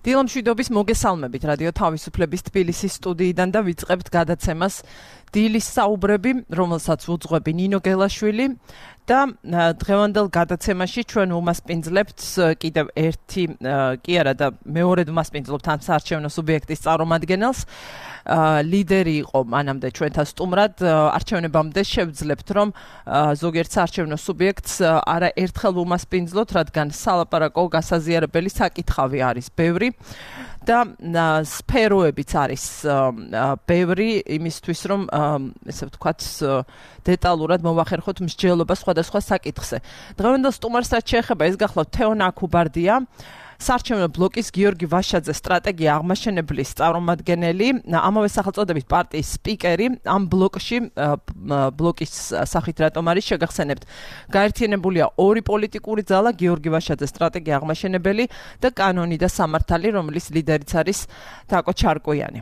დილამშვიდობის მოგესალმებით რადიო თავისუფლების თბილისის სტუდიიდან და ვიწყებთ გადაცემას დილის საუბრები, რომელსაც უძღვები ნინო გელაშვილი და დღევანდელ გადაცემაში ჩვენ უმასპინძლებთ კიდევ ერთი კი არა და მეორედ უმასპინძლობთ ამ საარჩევნო სუბიექტის წარმომადგენელს. ლიდერი იყო მანამდე ჩვენთან სტუმრად, არჩევნებამდე შევძლებთ რომ ზოგიერთ საარჩევნო სუბიექტს არა ერთხელ უმასპინძლოთ, რადგან სალაპარაკო გასაზიარებელი საკითხავი არის ბევრი და სფეროებიც არის ბევრი იმისთვის რომ ესე ვთქვათ დეტალურად მოვახერხოთ მსჯელობა სხვადასხვა საკითხზე. დღევანდელ სტუმარს რაც შეეხება ეს გახლავთ თეონა აქუბარდია, საარჩევნო ბლოკის გიორგი ვაშაძე სტრატეგია აღმაშენებლის წარმომადგენელი, ამავე სახელწოდების პარტიის სპიკერი, ამ ბლოკის სახით რატომ არის შეგახსენებთ. გაერთიანებულია ორი პოლიტიკური ძალა, გიორგი ვაშაძე სტრატეგია აღმაშენებელი და კანონი და სამართალი, რომლის ლიდერიც არის თაკო ჩარკვიანი.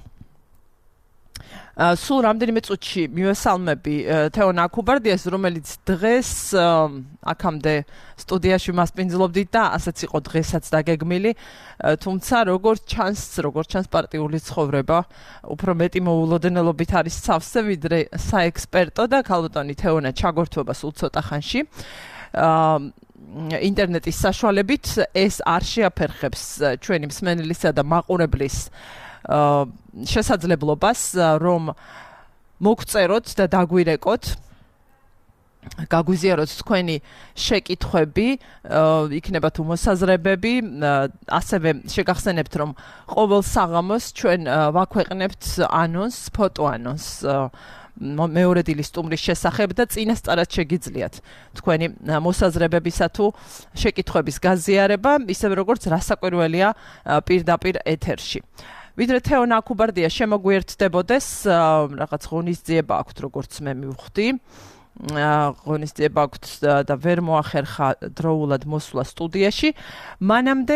სულ რამდენიმე წუთში მივესალმები თეონა აქუბარდიას, რომელიც დღეს აქამდე სტუდიაში მასპინძლობდით და ასეც იყო დღესაც დაგეგმილი, თუმცა როგორც ჩანს პარტიული ცხოვრება უფრო მეტი მოულოდნელობით არის სავსე ვიდრე საექსპერტო და ქალბატონი თეონა ჩაგორთვება სულ ცოტა ხანში. ინტერნეტის საშუალებით ეს არ შეაფერხებს ჩვენი მსმენელისა და მაყურებლის შესაძლებლობას რომ მოგწეროთ და დაგვირეკოთ, გაგვიზიაროთ თქვენი შეკითხვები, იქნება თუ მოსაზრებები, ასევე შეგახსენებთ რომ ყოველ საღამოს ჩვენ ვაქვეყნებთ ანონს, ფოტო ანონს მეორე დილის სტუმრის შესახებ და წინასწარად შეგიძლიათ თქვენი მოსაზრებებისა თუ შეკითხვების გაზიარება, ისევე როგორც რასაკვირველია პირდაპირ ეთერში. ვიდრე თეონა აქუბარდია შემოგვიერთდებოდეს, რაღაც ღონისძიება აქვთ, როგორც მე მივხვდი. ღონისძიება აქვთ და ვერ მოახერხა დროულად მოსვლა სტუდიაში. მანამდე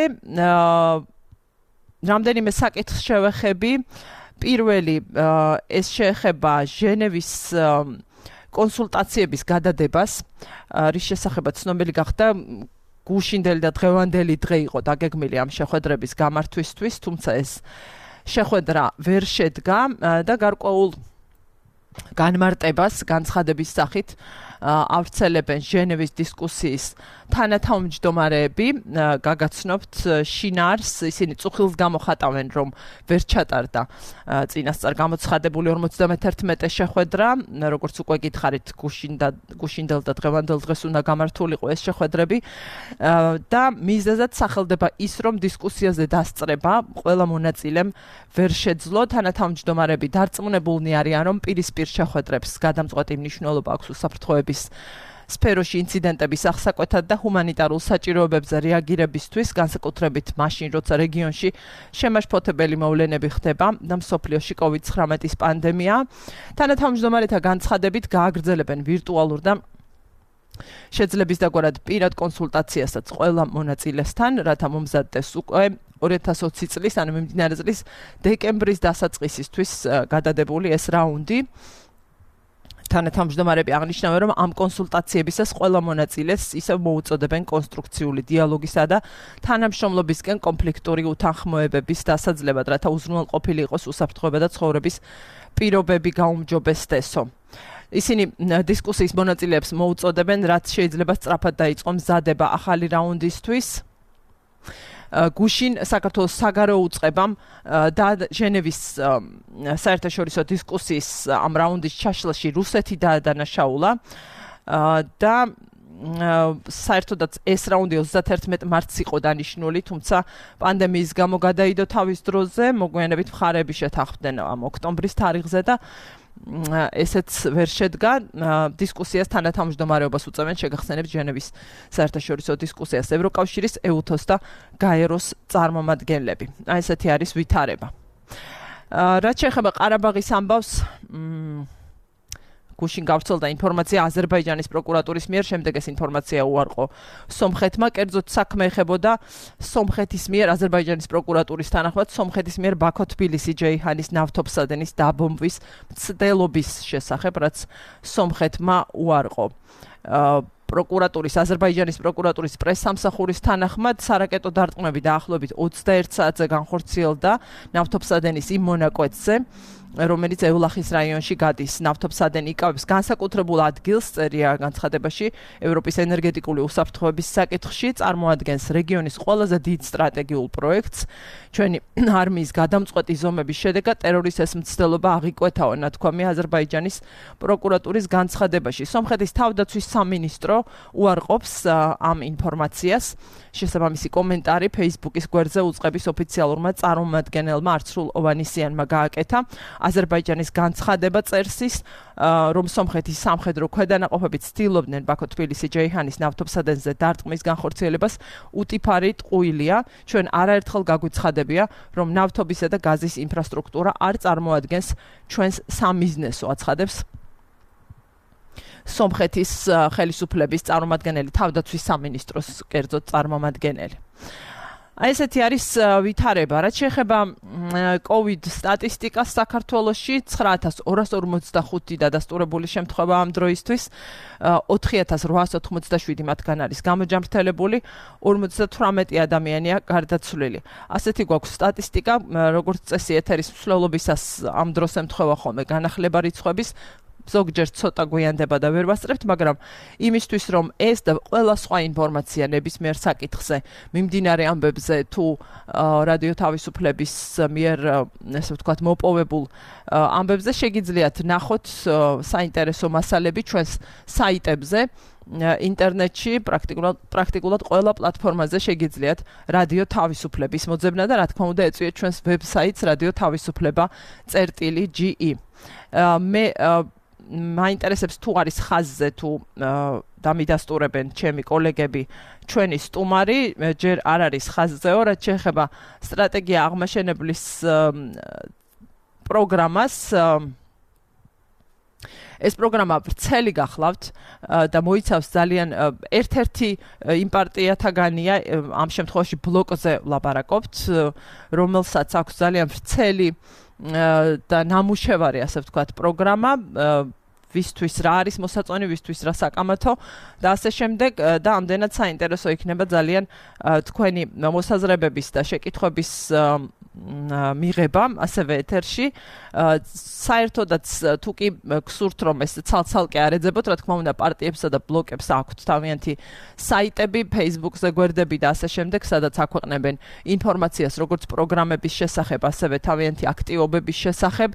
რამდენიმე საკითხს შევეხები. პირველი ეს შეეხება ჟენევის კონსულტაციების გადადებას, რის შესახებაც ცნობილი გახდა გუშინდელი და დღევანდელი დღე იყო დაგეგმილი ამ შეხვედრების გამართვისთვის, თუმცა ეს შეხვედრა ვერ შედგა და გარკვეულ განმარტებას განცხადების სახით ავრცელებენ ჟენევის დისკუსიის თანათავმჯდომარეები, გაგაცნობთ შინაარს, ისინი წუხილს გამოხატავენ რომ ვერ ჩატარდა წინასწარ გამოცხადებული 51 შეხვედრა, როგორც უკვე გითხარით გუშინდელ და დღევანდელ დღეს უნდა გამართულიყო ეს შეხვედრები და მიზეზად სახელდება ის რომ დისკუსიაზე დასწრება ყველა მონაწილემ ვერ შეძლო, თანათავმჯდომარეები დარწმუნებულნი არიან რომ პირისპირ შეხვედრებს გადამწყვეტი მნიშვნელობა აქვს უსაფრთხოების სფეროში ინციდენტების აღსაკვეთად და ჰუმანიტარულ საჭიროებებზე რეაგირებისთვის, განსაკუთრებით მაშინ, როცა რეგიონში შემაშფოთებელი მოვლენები ხდება და მსოფლიოში COVID-19 პანდემია. თანათავმჯდომარეთა განცხადებით გააგრძელებენ ვირტუალურ და შეძლების დაგვარად პირად კონსულტაციასაც ყველა მონაწილესთან, რათა მომზადდეს უკვე 2020 წლის, ანუ მიმდინარე წლის დეკემბრის დასაწყისისთვის გადადებული ეს რაუნდი. თანათავმჯდომარეები აღნიშნავენ, რომ ამ კონსულტაციებისას ყველა მონაწილეს ისევ მოუწოდებენ კონსტრუქციული დიალოგისა და თანამშრომლობისკენ კონფლიქტური უთანხმოებების დასაძლევად, რათა უზრუნველყოფილი იყოს უსაფრთხოება და ცხოვრების პირობები გაუმჯობესდესო. ისინი დისკუსიის მონაწილეებს მოუწოდებენ, რაც შეიძლება სწრაფად დაიწყო მზადება ახალი რაუნდისთვის. გუშინ საქართველოს საგარეო უწყებამ და ჟენევის საერთაშორისო დისკუსიის ამ რაუნდის ჩაშლაში რუსეთი დაადანაშაულა და საერთოდაც ეს რაუნდი 31 მარტს იყო დანიშნული, თუმცა პანდემიის გამო გადაიდო თავის დროზე, მოგვიანებით მხარეები შეთანხმდნენ ამ ოქტომბრის თარიღზე და ესეც ვერ შედგა. დისკუსიას თანათავმჯდომარეობას უწევენ, შეგახსენებთ ჟენევის საერთაშორისო დისკუსიას ევროკავშირის, ეუთოს და გაეროს წარმომადგენლები. ესეთი არის ვითარება. რაც შეეხება ყარაბაღის ამბავს, გუშინ გავრცელდა ინფორმაცია აზერბაიჯანის პროკურატურის მიერ, შემდეგ ეს ინფორმაცია უარყო სომხეთმა, კერძოდ საქმე ეხებოდა სომხეთის მიერ აზერბაიჯანის პროკურატურის თანახმად სომხეთის მიერ ბაქო-თბილისი ჯეიჰანის ნავთობსადენის დაბომბვის მცდელობის შესახებ, რაც სომხეთმა უარყო. პროკურატურის აზერბაიჯანის პროკურატურის პრესსამსახურის თანახმად სარაკეტო დარტყმები დაახლოებით 21 საათზე განხორციელდა ნავთობსადენის იმ მონაკვეთზე, რომელიც ევლახის რაიონში გადის. ნავთობსადენი იკავებს განსაკუთრებულ ადგილს, წერია განცხადებაში, ევროპის ენერგეტიკული უსაფრთხოების საკითხში, წარმოადგენს რეგიონის ყველაზე დიდ სტრატეგიულ პროექტს. ჩვენი არმიის გადამწყვეტი ზომების შედეგად ტერორიზმის მცდელობა აღიკვეთაო, ნათქვამია აზერბაიჯანის პროკურატურის განცხადებაში. სომხეთის თავდაცვის სამინისტრო უარყოფს ამ ინფორმაციას. შესაბამისი კომენტარი Facebook-ის გვერდზე უწყების ოფიციალურმა წარმომადგენელმა არცრულ ოვანისიანმა გააკეთა. აზერბაიჯანის განცხადება წერს ის, რომ სომხეთის სამხედრო ქვედანაყოფები ცდილობდნენ ბაქო-თბილისი-ჯეიჰანის ნავთობსადენზე დარტყმის განხორციელებას უტიფარი ტყუილია. ჩვენ არაერთხელ გაგვიცხადებია, რომ ნავთობისა და გაზის ინფრასტრუქტურა არ წარმოადგენს ჩვენს სამიზნესო, აცხადებს სომხეთის ხელისუფლების წარმომადგენელი, თავდაცვის სამინისტროს კერძოდ წარმომადგენელი. აი ესეთი არის ვითარება, რაც შეეხება COVID სტატისტიკას საქართველოში 9245 დადასტურებული შემთხვევა ამ დროისთვის, 4887 მათგან არის გამოჯამრთელებული, 58 ადამიანია გარდაცვლილი. ასეთი გვაქვს სტატისტიკა, როგორც წესი ეთერის მსვლელობისას ამ დროს ემთხვევა ხოლმე განახლება რიცხვების, ზოგჯერ ცოტა გვიანდება და ვერ ვასწრებთ, მაგრამ იმისთვის რომ ეს და ყველა სხვა ინფორმაცია ნებისმიერ საკითხზე, მიმდინარე ამბებზე თუ რადიო თავისუფლების მიერ, ესე ვთქვათ, მოპოვებულ ამბებზე შეგიძლიათ ნახოთ საინტერესო მასალები ჩვენს საიტებზე, ინტერნეტში, პრაქტიკულად ყველა პლატფორმაზე შეგიძლიათ რადიო თავისუფლების მოძებნა და რა თქმა უნდა ეწვიეთ ჩვენს ვებსაიტს რადიო თავისუფლება.ge. მე მაინტერესებს თუ არის ხაზზე თუ დამიდასტურებენ ჩემი კოლეგები ჩვენი სტუმარი, ჯერ არ არის ხაზზეო, რაც შეეხება სტრატეგია აღმაშენებლის პროგრამას. ეს პროგრამა ვრცელი გახლავთ და მოიცავს ძალიან ერთ-ერთი იმ პარტიათაგანია, ამ შემთხვევაში ბლოკზე ვლაპარაკობთ, რომელსაც აქვს ძალიან ვრცელი და ნამუშევარი, ასე ვთქვათ, პროგრამა, ვისთვის რა არის მოსაწონი, ვისთვის რა საკამათო და ასე შემდეგ და ამდენად საინტერესო იქნება ძალიან თქვენი მოსაზრებების და შეკითხვების მიღება ასევე ეთერში. საერთოდაც თუ კი გსურთ რომ ეს ცალ-ცალკე არ ეძებოთ, რა თქმა უნდა პარტიებსა და ბლოკებს აქვთ თავიანთი საიტები, Facebook-ზე გვერდები და ასე შემდეგ, სადაც აქვეყნებენ ინფორმაციას როგორც პროგრამების შესახებ, ასევე თავიანთი აქტივობების შესახებ.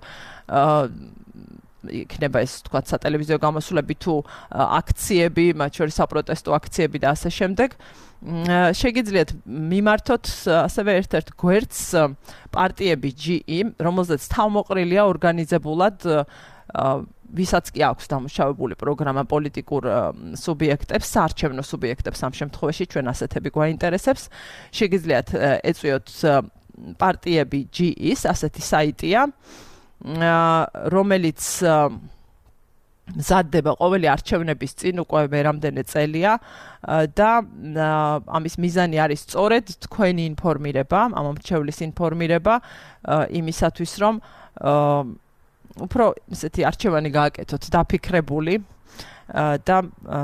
იქნება ეს თქვათ სატელევიზიო გამოსვლები თუ აქციები, მათ შორის საპროტესტო აქციები და ასე შემდეგ. შეგიძლიათ მიმართოთ ასევე ერთ-ერთ გვერდს პარტიები.ge, რომელზეც თავმოყრილია ორგანიზებულად ვისაც კი აქვს დამუშავებული პროგრამა პოლიტიკურ სუბიექტებს, საარჩევნო სუბიექტებს ამ შემთხვევაში ჩვენ ასეთები გვაინტერესებს. შეგიძლიათ ეწვიოთ პარტიები.ge-ის ასეთი საიტია, რომელიც მზადდება ყოველი არჩევნების წინ უკვე მერამდენე წელია და ამის მიზანი არის სწორედ თქვენი ინფორმირება, ამ არჩევლის ინფორმირება იმისათვის რომ უფრო ესეთი არჩევანი გააკეთოთ დაფიქრებული და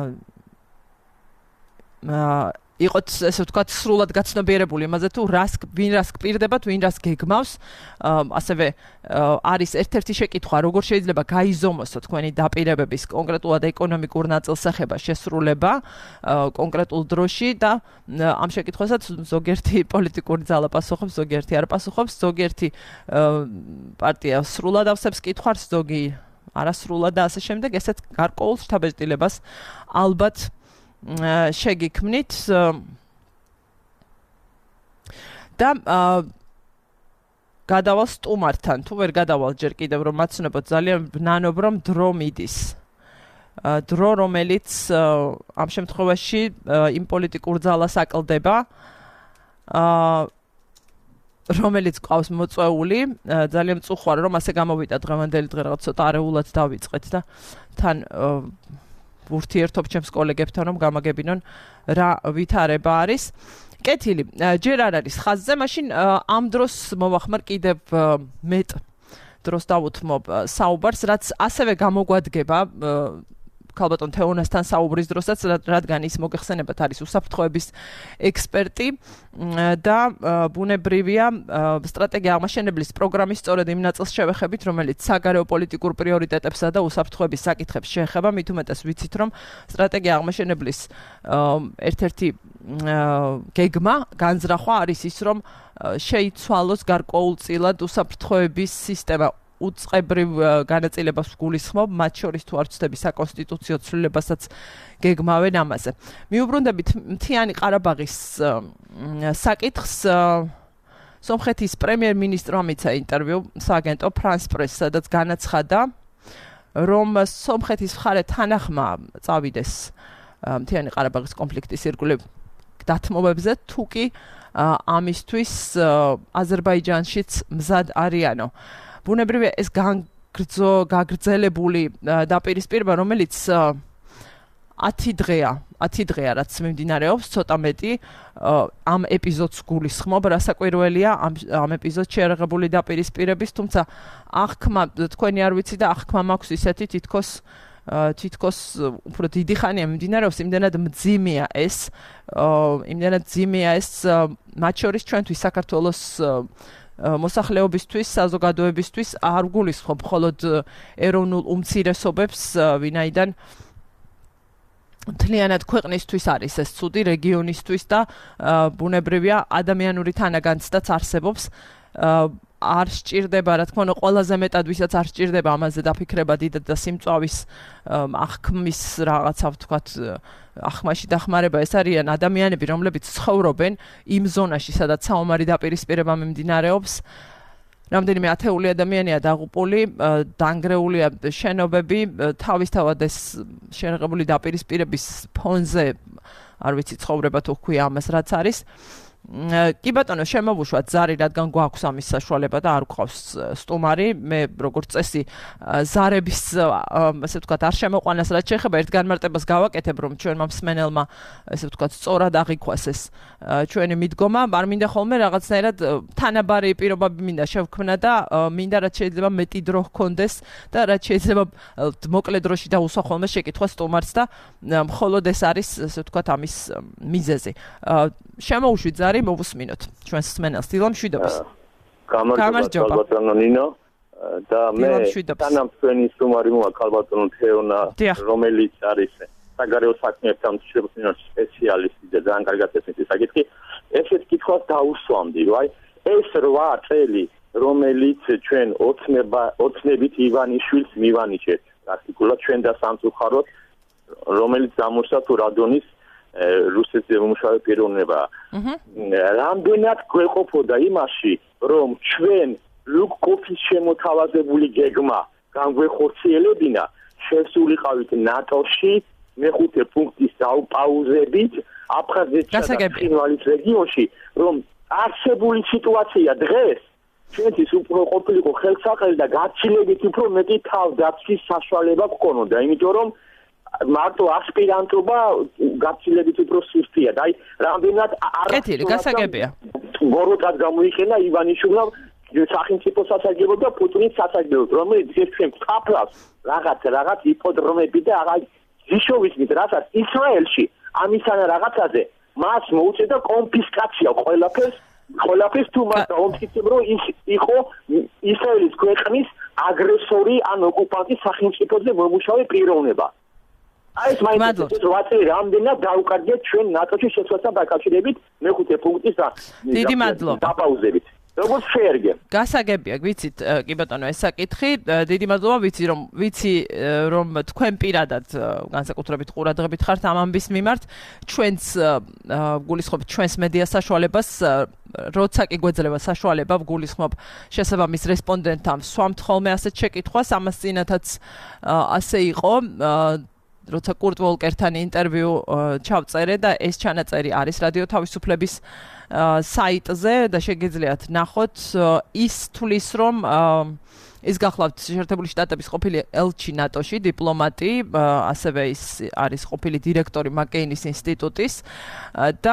იყოთ ესე ვთქვათ სრულად გაცნობიერებული იმაზე თუ ვინ რას გპირდება, ვინ რას გეგმავს. ასევე არის ერთ-ერთი შეკითხვა, როგორ შეიძლება გაიზომოსო თქვენი დაპირებების კონკრეტულად ეკონომიკურ ნაწილს ეხება შესრულება კონკრეტულ დროში და ამ შეკითხვასაც ზოგიერთი პოლიტიკური ძალა პასუხობს, ზოგიერთი არ პასუხობს, ზოგიერთი პარტია სრულად ავსებს კითხვას, ზოგი არასრულად და ასე შემდეგ. ესეც გარკვეულ შთაბეჭდილებას ალბათ შეგიქმნით და გადავალ სტუმართან, თუ ვერ გადავალ ჯერ კიდევ რომ მაცნობოთ, ძალიან ვნანობ რომ დრო მიდის. დრო რომელიც ამ შემთხვევაში იმ პოლიტიკურ ძალას აკლდება, რომელიც ყავს მოწვეული, ძალიან მწუხვარ რომ ასე გამოვიდა დღევანდელი დღე რაღაც ცოტა არეულად დავიწყეთ და თან ურთიერთობ ჩემს კოლეგებთან რომ გამაგებინონ რა ვითარება არის. კეთილი, ჯერ არ არის ხაზზე, მაშინ ამ დროს მოვახმარ კიდევ მეტ დროს დავუთმობ საუბარს, რაც ასევე გამოგვადგება ქალბატონ თეონასთან საუბრის დროსაც, რადგან ის მოგეხსენებათ არის უსაფრთხოების ექსპერტი და ბუნებრივია სტრატეგია აღმაშენებლის პროგრამის სწორედ იმ ნაწილს შევეხებით, რომელიც საგარეო პოლიტიკურ პრიორიტეტებსა და უსაფრთხოების საკითხებს შეეხება, მით უმეტეს ვიცით, რომ სტრატეგია აღმაშენებლის ერთ-ერთი გეგმა, განზრახვა არის ის, რომ შეიცვალოს გარკვეულწილად უსაფრთხოების სისტემა. უწყებრივ განაწილებას გულისხმობ, მათ შორის თუ არ ვცდები საკონსტიტუციო ცვლილებასაც გეგმავენ ამაზე. მიუბრუნდებით მთიანი ყარაბაღის საკითხს, სომხეთის პრემიერ-მინისტრმა მიცა ინტერვიუ სააგენტო France Press, სადაც განაცხადა, რომ სომხეთის მხარე თანახმა წავიდეს მთიანი ყარაბაღის კონფლიქტის ირგვლივ დათმობებზე, თუკი ამისთვის აზერბაიჯანშიც მზად არიანო. ბუნებრივია ეს გაგრძელებული დაპირისპირება, რომელიც 10 დღეა რაც მიმდინარეობს, ცოტა მეტი ამ ეპიზოდს გულისხმობ, რასაკვირველია ამ ეპიზოდს შეერაღებული დაპირისპირების, თუმცა აღქმა თქვენი არ ვიცი და აღქმა მაქვს ისეთი თითქოს უფრო დიდი ხანია მიმდინარეობს, იმდენად მძიმეა ეს, მათ შორის ჩვენთვის საქართველოს მოსახლეობისთვის, საზოგადოებისთვის არ გულისხმობ მხოლოდ ეროვნულ უმცირესობებს, ვინაიდან მთლიანად ქვეყნისთვის არის ეს ცუდი, რეგიონისთვის და ბუნებრივია ადამიანური თანაგანცდაც არსებობს. არ სჭირდება, რა თქმა უნდა, ყველაზე მეტად ვისაც არ სჭირდება ამაზე დაფიქრება დიდად და სიმწვავის აღქმის რაღაცა ვთქვათ, აღქმაში დახმარება, ეს არიან ადამიანები, რომლებიც ცხოვრობენ იმ ზონაში, სადაც საომარი დაპირისპირება მიმდინარეობს. რამდენიმე ათეული ადამიანია დაღუპული, დანგრეულია შენობები, თავისთავად ეს შეერაღებული დაპირისპირების ფონზე, არ ვიცი, ცხოვრება თუ ჰქვია ამას, რაც არის. კი ბატონო, შემოვუშვათ ზარი, რადგან გვაქვს ამის საშუალება და არ გვყავს სტუმარი. მე როგორც წესი ზარების, ასე ვთქვათ, არ შემოყვანას რაც შეეხება ერთ განმარტებას გავაკეთებ, რომ ჩვენმა მსმენელმა, ასე ვთქვათ, სწორად აღიქვას ეს ჩვენი მიდგომა. არ მინდა ხოლმე რაღაცნაირად თანაბარი პირობები მინდა შევქმნა და მინდა რაც შეიძლება მეტი დრო ჰქონდეს და რაც შეიძლება მოკლე დროში დაუსვა ხოლმე შეკითხვა სტუმარს და მხოლოდ ეს არის, ასე ვთქვათ, ამის მიზეზი. შემოვუშვით ზარი, მოვუსმინოთ ჩვენს მსმენელს. დილა მშვიდობის. გამარჯობა ბატონო ნინო და მე თანამ თქვენი სტუმარი მოა ქალბატონო თეონა, რომელიც არის საგარეო საქმეებთან მშობლიური სპეციალისტი და ძალიან კარგად ესეთი საკითხი. ესეთ კითხვას დაუსვამდი, რომ აი ეს 8 წელი, რომელიც ჩვენ ოცნებით ივანიშვილს მივანიჭეთ, პრაქტიკულად ჩვენ და სამწუხაროდ, რომელიც გამოსცა თუ რადონის რუსეთის დემომუშავე პიროვნება. რამდენად გვეყოფოდა იმაში, რომ ჩვენ ლუკ-კოფის შემოთავაზებული გეგმა განგვეხორციელებინა, შესულიყავით ნატოში, მეხუთე პუნქტის დაუპაუზებით, აფხაზეთსა და ცხინვალის რეგიონში, რომ არსებული სიტუაცია დღეს ჩვენთვის უფრო ყოფილიყო ხელსაყრელი და გაცილებით უფრო მეტი თავდაცვის საშუალება გქონოდა, იმიტომ რომ მარტო ასპირანტობა გაცილებით უფრო სუსტია და აი რამდენად კეთილი გასაგებია ბოროტად გამოიყენა ივანიშვილმა სახელმწიფო სასარგებლო და პუტინის სასარგებლო, რომელიც ეს ჩვენ ვთქვათ რაღაც იპოდრომები და რაღაც ზიშოვისმით, რასაც ისრაელში ამისანა რაღაცაზე მას მოუწედა კონფისკაცია ყველაფერს თუ მას დაუმტკიცებ, რომ ის იყო ისრაელის ქვეყნის აგრესორი ან ოკუპანტის სახელმწიფოზე მომუშავე პიროვნება. ეს მაინც რამდენად დაუკარგეთ ჩვენ ნატოში შესვლასთან დაკავშირებით მეხუთე პუნქტის დიდი მადლობა დაპაუზებით. როგორც შეერგე. გასაგებია, ვიცით, კი ბატონო, ეს საკითხი, დიდი მადლობა, ვიცი რომ თქვენ პირადად განსაკუთრებით ყურადღებით ხართ ამ ამბის მიმართ, ჩვენს გულისხმობ ჩვენს მედია საშუალებას, როცა კი გვეძლება საშუალება, გულისხმობ შესაბამის რესპონდენტთან ვსვამთ ხოლმე ასეთ შეკითხვას, ამას წინათაც ასე იყო. როცა კურტ ვოლკერთან ინტერვიუ ჩავწერე და ეს ჩანაწერი არის რადიო თავისუფლების საიტზე და შეგიძლიათ ნახოთ, ის თulis რომ ის გახლავთ შეერთებული შტატების ყოფილი ელჩი ნატოში, დიპლომატი, ასევე ის არის ყოფილი დირექტორი მაკეინის ინსტიტუტის და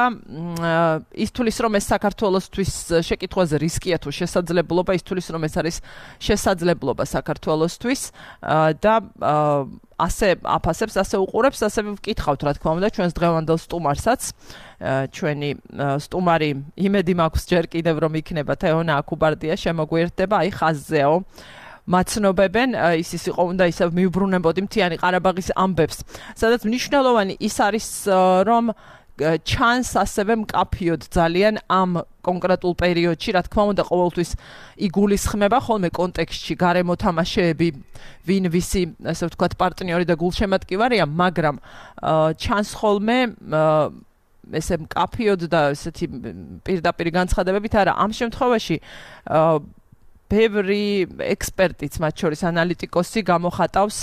ის თulis რომ ეს საქართველოსთვის შეკითხვაზე რისკია თუ შესაძლებლობა, ის თulis რომ ეს არის შესაძლებლობა საქართველოსთვის და ასე აფასებს, ასე უყურებს, ასე ვკითხავთ, რა თქმა უნდა, ჩვენს დღევანდელ სტუმარსაც. ჩვენი სტუმარი იმედი მაქვს ჯერ კიდევ რომ იქნება თეონა აკუბარდია, შემოგვიერთდება, აი ხაზზეო. მაცნობებენ, ის იყო უნდა ისევ მიუბრუნებოდი მთიანი ყარაბაღის ამბებს. სადაც მნიშვნელოვანი ის არის, რომ ჩანს ასევე მკაფიოდ ძალიან ამ კონკრეტულ პერიოდში, რა თქმა უნდა, ყოველთვის იგულისხმება ხოლმე კონტექსტში გარემო თამაშეები, ვინ ვისი, ასე ვთქვათ, პარტნიორი და გულშემატკივარია, მაგრამ ჩანს ხოლმე ესე მკაფიოდ და ესეთი პირდაპირ განცხადებებით არა, ამ შემთხვევაში ბევრი ექსპერტიც, მათ შორის ანალიტიკოსი გამოხატავს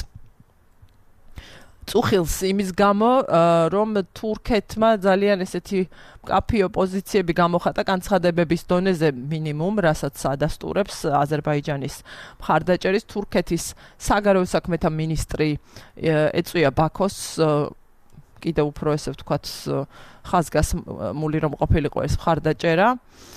წუხილს იმის გამო, რომ თურქეთმა ძალიან ესეთი მკაფიო პოზიციები გამოხატა განცხადებების დონეზე მინიმუმ, რასაც ადასტურებს აზერბაიჯანის მხარდაჭერის თურქეთის საგარეო საქმეთა მინისტრი ეწვია ბაქოს კიდევ უფრო ესე ვთქვათ ხაზგასმული რომ ყოფილიყო ეს მხარდაჭერა.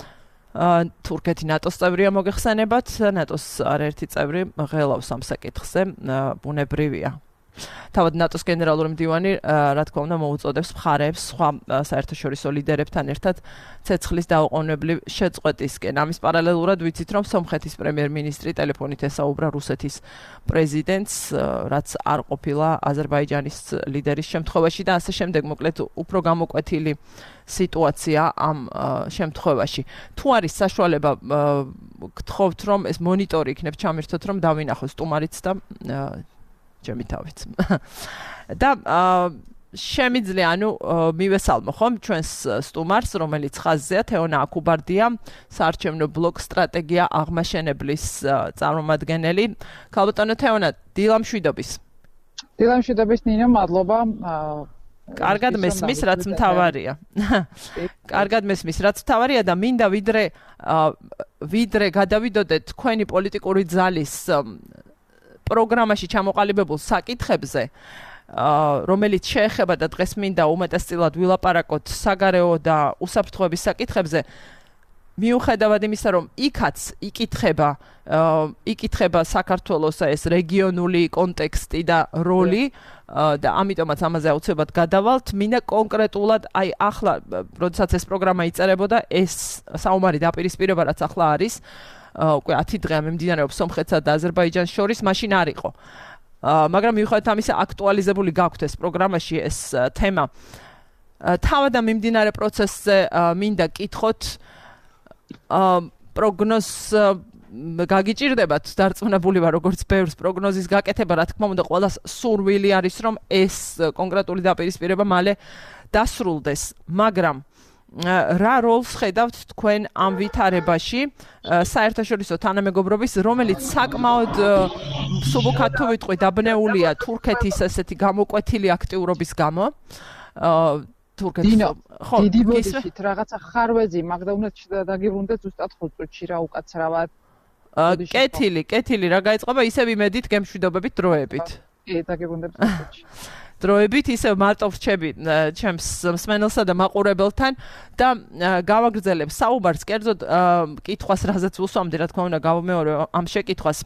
თურქეთი ნატოს წევრია მოგეხსენებათ, ნატოს არაერთი წევრი ღელავს ამ საკითხზე, ბუნებრივია. თავად ნატოს გენერალური მდივანი, რა თქმა უნდა, მოუწოდებს მხარეებს სხვა საერთაშორისო ლიდერებთან ერთად ცეცხლის დაუყოვნებლივ შეწყვეტისკენ. ამის პარალელურად ვიცით, რომ სომხეთის პრემიერ-მინისტრი ტელეფონით ესაუბრა რუსეთის პრეზიდენტს, რაც არ ყოფილა აზერბაიჯანის ლიდერის შემთხვევაში და ასე შემდეგ, მოკლედ უფრო გამოკვეთილი სიტუაცია ამ შემთხვევაში. თუ არის საშუალება, გთხოვთ, რომ ეს მონიტორი იქნებ ჩამირთოთ, რომ დავინახოს სტუმარიც და ჩემი თავიც. და შემიძლია, მივესალმო ხომ ჩვენს სტუმარს, რომელიც ხაზზეა, თეონა აკუბარდია, საარჩევნო ბლოკ სტრატეგია აღმაშენებლის წარმომადგენელი. ქალბატონო თეონა, დილამშვიდობის. დილამშვიდობის ნინო, მადლობა. კარგად მესმის, რაც მთავარია. კარგად მესმის, რაც მთავარია და მინდა ვიდრე გადავიდოდეთ თქვენი პოლიტიკური ძალის პროგრამაში ჩამოყალიბებულ საკითხებზე, რომელიც შეეხება და დღეს მინდა უმეტესწილად ვილაპარაკოთ საგარეო და უსაფრთხოების საკითხებზე, მიუხედავად იმისა, რომ იქაც იკითხება საქართველოს ეს რეგიონული კონტექსტი და როლი და ამიტომაც ამაზე აუცილებლად გადავალთ, მინდა კონკრეტულად აი ახლა, როდესაც ეს პროგრამა იწერებოდა, ეს საომარი დაპირისპირება, რაც ახლა არის, უკვე 10 დღეა მიმდინარეობს სომხეთსა და აზერბაიჯანს შორის, მაშინ არ იყო. მაგრამ მიუხედავად ამისა, აქტუალიზებული გაქვთ ეს პროგრამაში ეს თემა. თავად ამ მიმდინარე პროცესზე მინდა კითხოთ, პროგნოზს გაგიჭირდებათ, დარწმუნებული ვარ, როგორც ბევრს პროგნოზის გაკეთება, რა თქმა უნდა, ყველას სურვილი არის, რომ ეს კონკრეტული დაპირისპირება მალე დასრულდეს, მაგრამ რა როლს ხედავთ თქვენ ამ ვითარებაში საერთაშორისო თანამეგობრობის, რომელიც საკმაოდ მსუბუქად თუ ვიტყვი დაბნეულია თურქეთის ესეთი გამოკვეთილი აქტიურობის გამო. თურქეთის ხო, დიდი ბოდიშით რაღაცა ხარვეზი, მაგდა უნდა დაგიბრუნდეთ ზუსტად 5 წუთში რა უკაცრავად. კეთილი რა გაიწყება, ისევ იმედით გემშვიდობებით დროებით. კი, დაგიბრუნდეთ 5 წუთში. დროებით ისევ მარტო ვრჩები ჩემს მსმენელსა და მაყურებელთან და გავაგრძელებ საუბარს, კერძოდ კითხვას, რაზეც უსვამდი, რა თქმა უნდა, გავმეორე ამ შეკითხვას.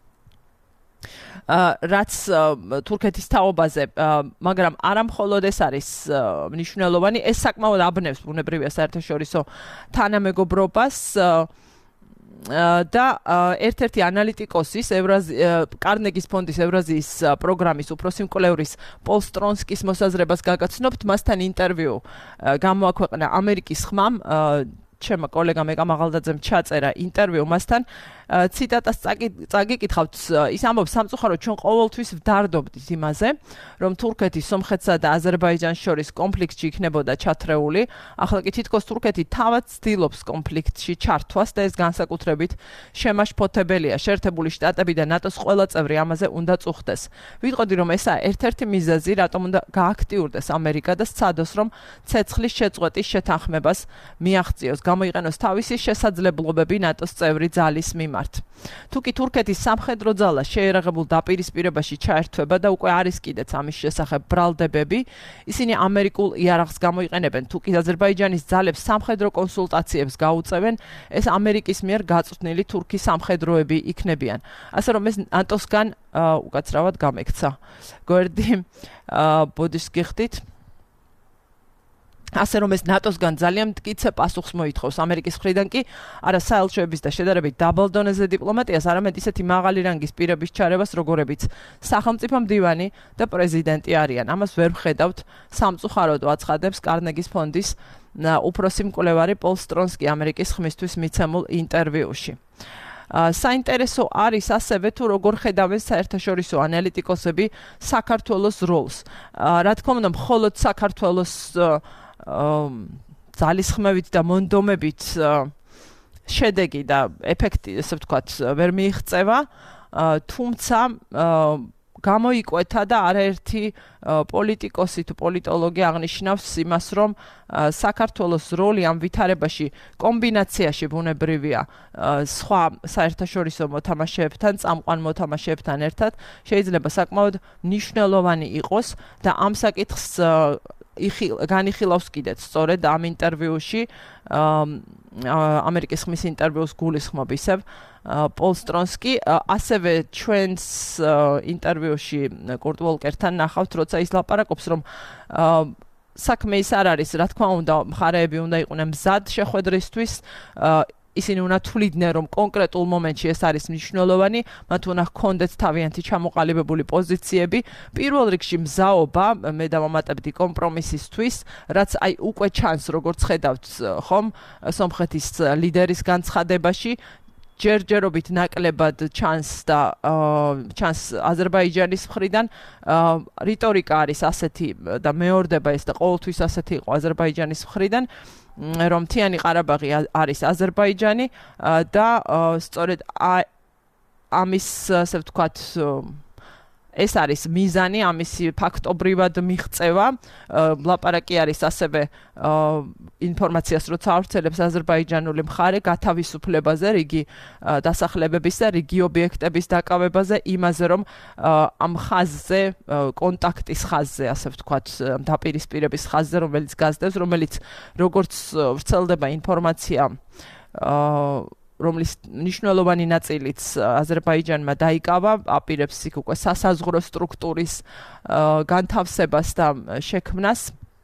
რაც თურქეთის თაობაზე, მაგრამ არა მხოლოდ ეს არის მნიშვნელოვანი, ეს საკმაოდ აბნევს ბუნებრივია საერთაშორისო თანამეგობრობას და ერთ-ერთი ანალიტიკოსის კარნეგის ფონდის ევრაზიის პროგრამის უფროსი მკვლევრის პოლ სტრონსკის მოსაზრებას გაგაცნობთ, მასთან ინტერვიუ გამოაქვეყნა ამერიკის ხმამ, ჩემმა კოლეგამ ეკა მაღალდაძემ ჩაწერა ინტერვიუ მასთან, ციტატას წაგიკითხავთ, ის ამბობს, სამწუხაროდ ჩვენ ყოველთვის ვდარდობდით იმაზე, რომ თურქეთი სომხეთსა და აზერბაიჯანს შორის კონფლიქტში იქნებოდა ჩათრეული, ახლა კი თითქოს თურქეთი თავად ცდილობს კონფლიქტში ჩართვას და ეს განსაკუთრებით შემაშფოთებელია. შეერთებული შტატები და ნატოს ყველა წევრი ამაზე უნდა წუხდეს. ვიტყოდი, რომ ესაა ერთ-ერთი მიზეზი, რატომ უნდა გააქტიურდეს ამერიკა და სცადოს, რომ ცეცხლის შეწყვეტის შეთანხმებას მიაღწიოს, გამოიყენოს თავისი შესაძლებლობები ნატოს წევრი ძალის მიმართ. მიმართ. თუკი თურქეთის სამხედრო ძალა შეერაღებულ დაპირისპირებაში ჩაერთვება და უკვე არის კიდეც ამის შესახებ ბრალდებები, ისინი ამერიკულ იარაღს გამოიყენებენ. თუკი აზერბაიჯანის ძალებს სამხედრო კონსულტაციებს გაუწევენ, ეს ამერიკის მიერ გაწვრთნილი თურქი სამხედროები იქნებიან. ასე რომ ეს ნატოსგან უკაცრავად გამექცა. გვერდი ბოდიშს გიხდით. ასე რომ ეს ნატოსგან ძალიან მტკიცე პასუხს მოითხოვს. ამერიკის მხრიდან კი არა საელჩოების და შედარებით დაბალ დონეზე დიპლომატიას, არამედ ისეთი მაღალი რანგის პირების ჩარევას, როგორებიც სახელმწიფო მდივანი და პრეზიდენტი არიან. ამას ვერ ვხედავთ სამწუხაროდ, აცხადებს კარნეგის ფონდის უფროსი მკვლევარი პოლ სტრონსკი ამერიკის ხმისთვის მიცემულ ინტერვიუში. საინტერესო არის ასევე თუ როგორ ხედავენ საერთაშორისო ანალიტიკოსები საქართველოს როლს. რა თქმა უნდა, მხოლოდ საქართველოს ძალისხმევით და მონდომებით შედეგი და ეფექტი, ესე ვთქვათ, ვერ მიიღწევა, თუმცა გამოიკვეთა და არაერთი პოლიტიკოსი თუ პოლიტოლოგი აღნიშნავს იმას, რომ საქართველოს როლი ამ ვითარებაში კომბინაციაში ბუნებრივია სხვა საერთაშორისო მოთამაშეებთან, წამყვან მოთამაშეებთან ერთად, შეიძლება საკმაოდ მნიშვნელოვანი იყოს და ამ საკითხს განიხილავს კიდეც სწორედ ამ ინტერვიუში ამერიკის ხმის ინტერვიუს გულისხმობ ისევ პოლ სტრონსკი, ასევე ჩვენს ინტერვიუში კურტ ვოლკერთან ნახავთ, როცა ის ლაპარაკობს, რომ საქმე ის არ არის, რა თქმა უნდა, მხარეები უნდა იყვნენ მზად შეხვედრისთვის, ისინი უნდა თვლიდნენ, რომ კონკრეტულ მომენტში ეს არის მნიშვნელოვანი, მათ უნდა ჰქონდეთ თავიანთი ჩამოყალიბებული პოზიციები, პირველ რიგში მზაობა, მე დავამატებდი კომპრომისისთვის, რაც აი უკვე ჩანს, როგორც ხედავთ, ხომ, სომხეთის ლიდერის განცხადებაში, ჯერჯერობით ნაკლებად ჩანს და ჩანს აზერბაიჯანის მხრიდან რიტორიკა არის ასეთი და მეორდება ეს და ყოველთვის ასეთი იყო აზერბაიჯანის მხრიდან, რომ მთიანი ყარაბაღი არის აზერბაიჯანი და სწორედ ამის, ასე ვთქვათ, ეს არის მიზანი, ამისი ფაქტობრივად მიღწევა. ლაპარაკი არის ასევე ინფორმაციას, როცა ავრცელებს აზერბაიჯანული მხარე გათავისუფლებაზე, რიგი დასახლებების და რიგი ობიექტების დაკავებაზე, იმაზე, რომ ამ ხაზზე, კონტაქტის ხაზზე, ასე ვთქვათ, დაპირისპირების ხაზზე, რომელიც გაზრდებს, რომელიც როგორც ვრცელდება ინფორმაცია, რომლის მნიშვნელოვანი ნაწილიც აზერბაიჯანმა დაიკავა, აპირებს იქ უკვე სასაზღვრო სტრუქტურის განთავსებას და შექმნას.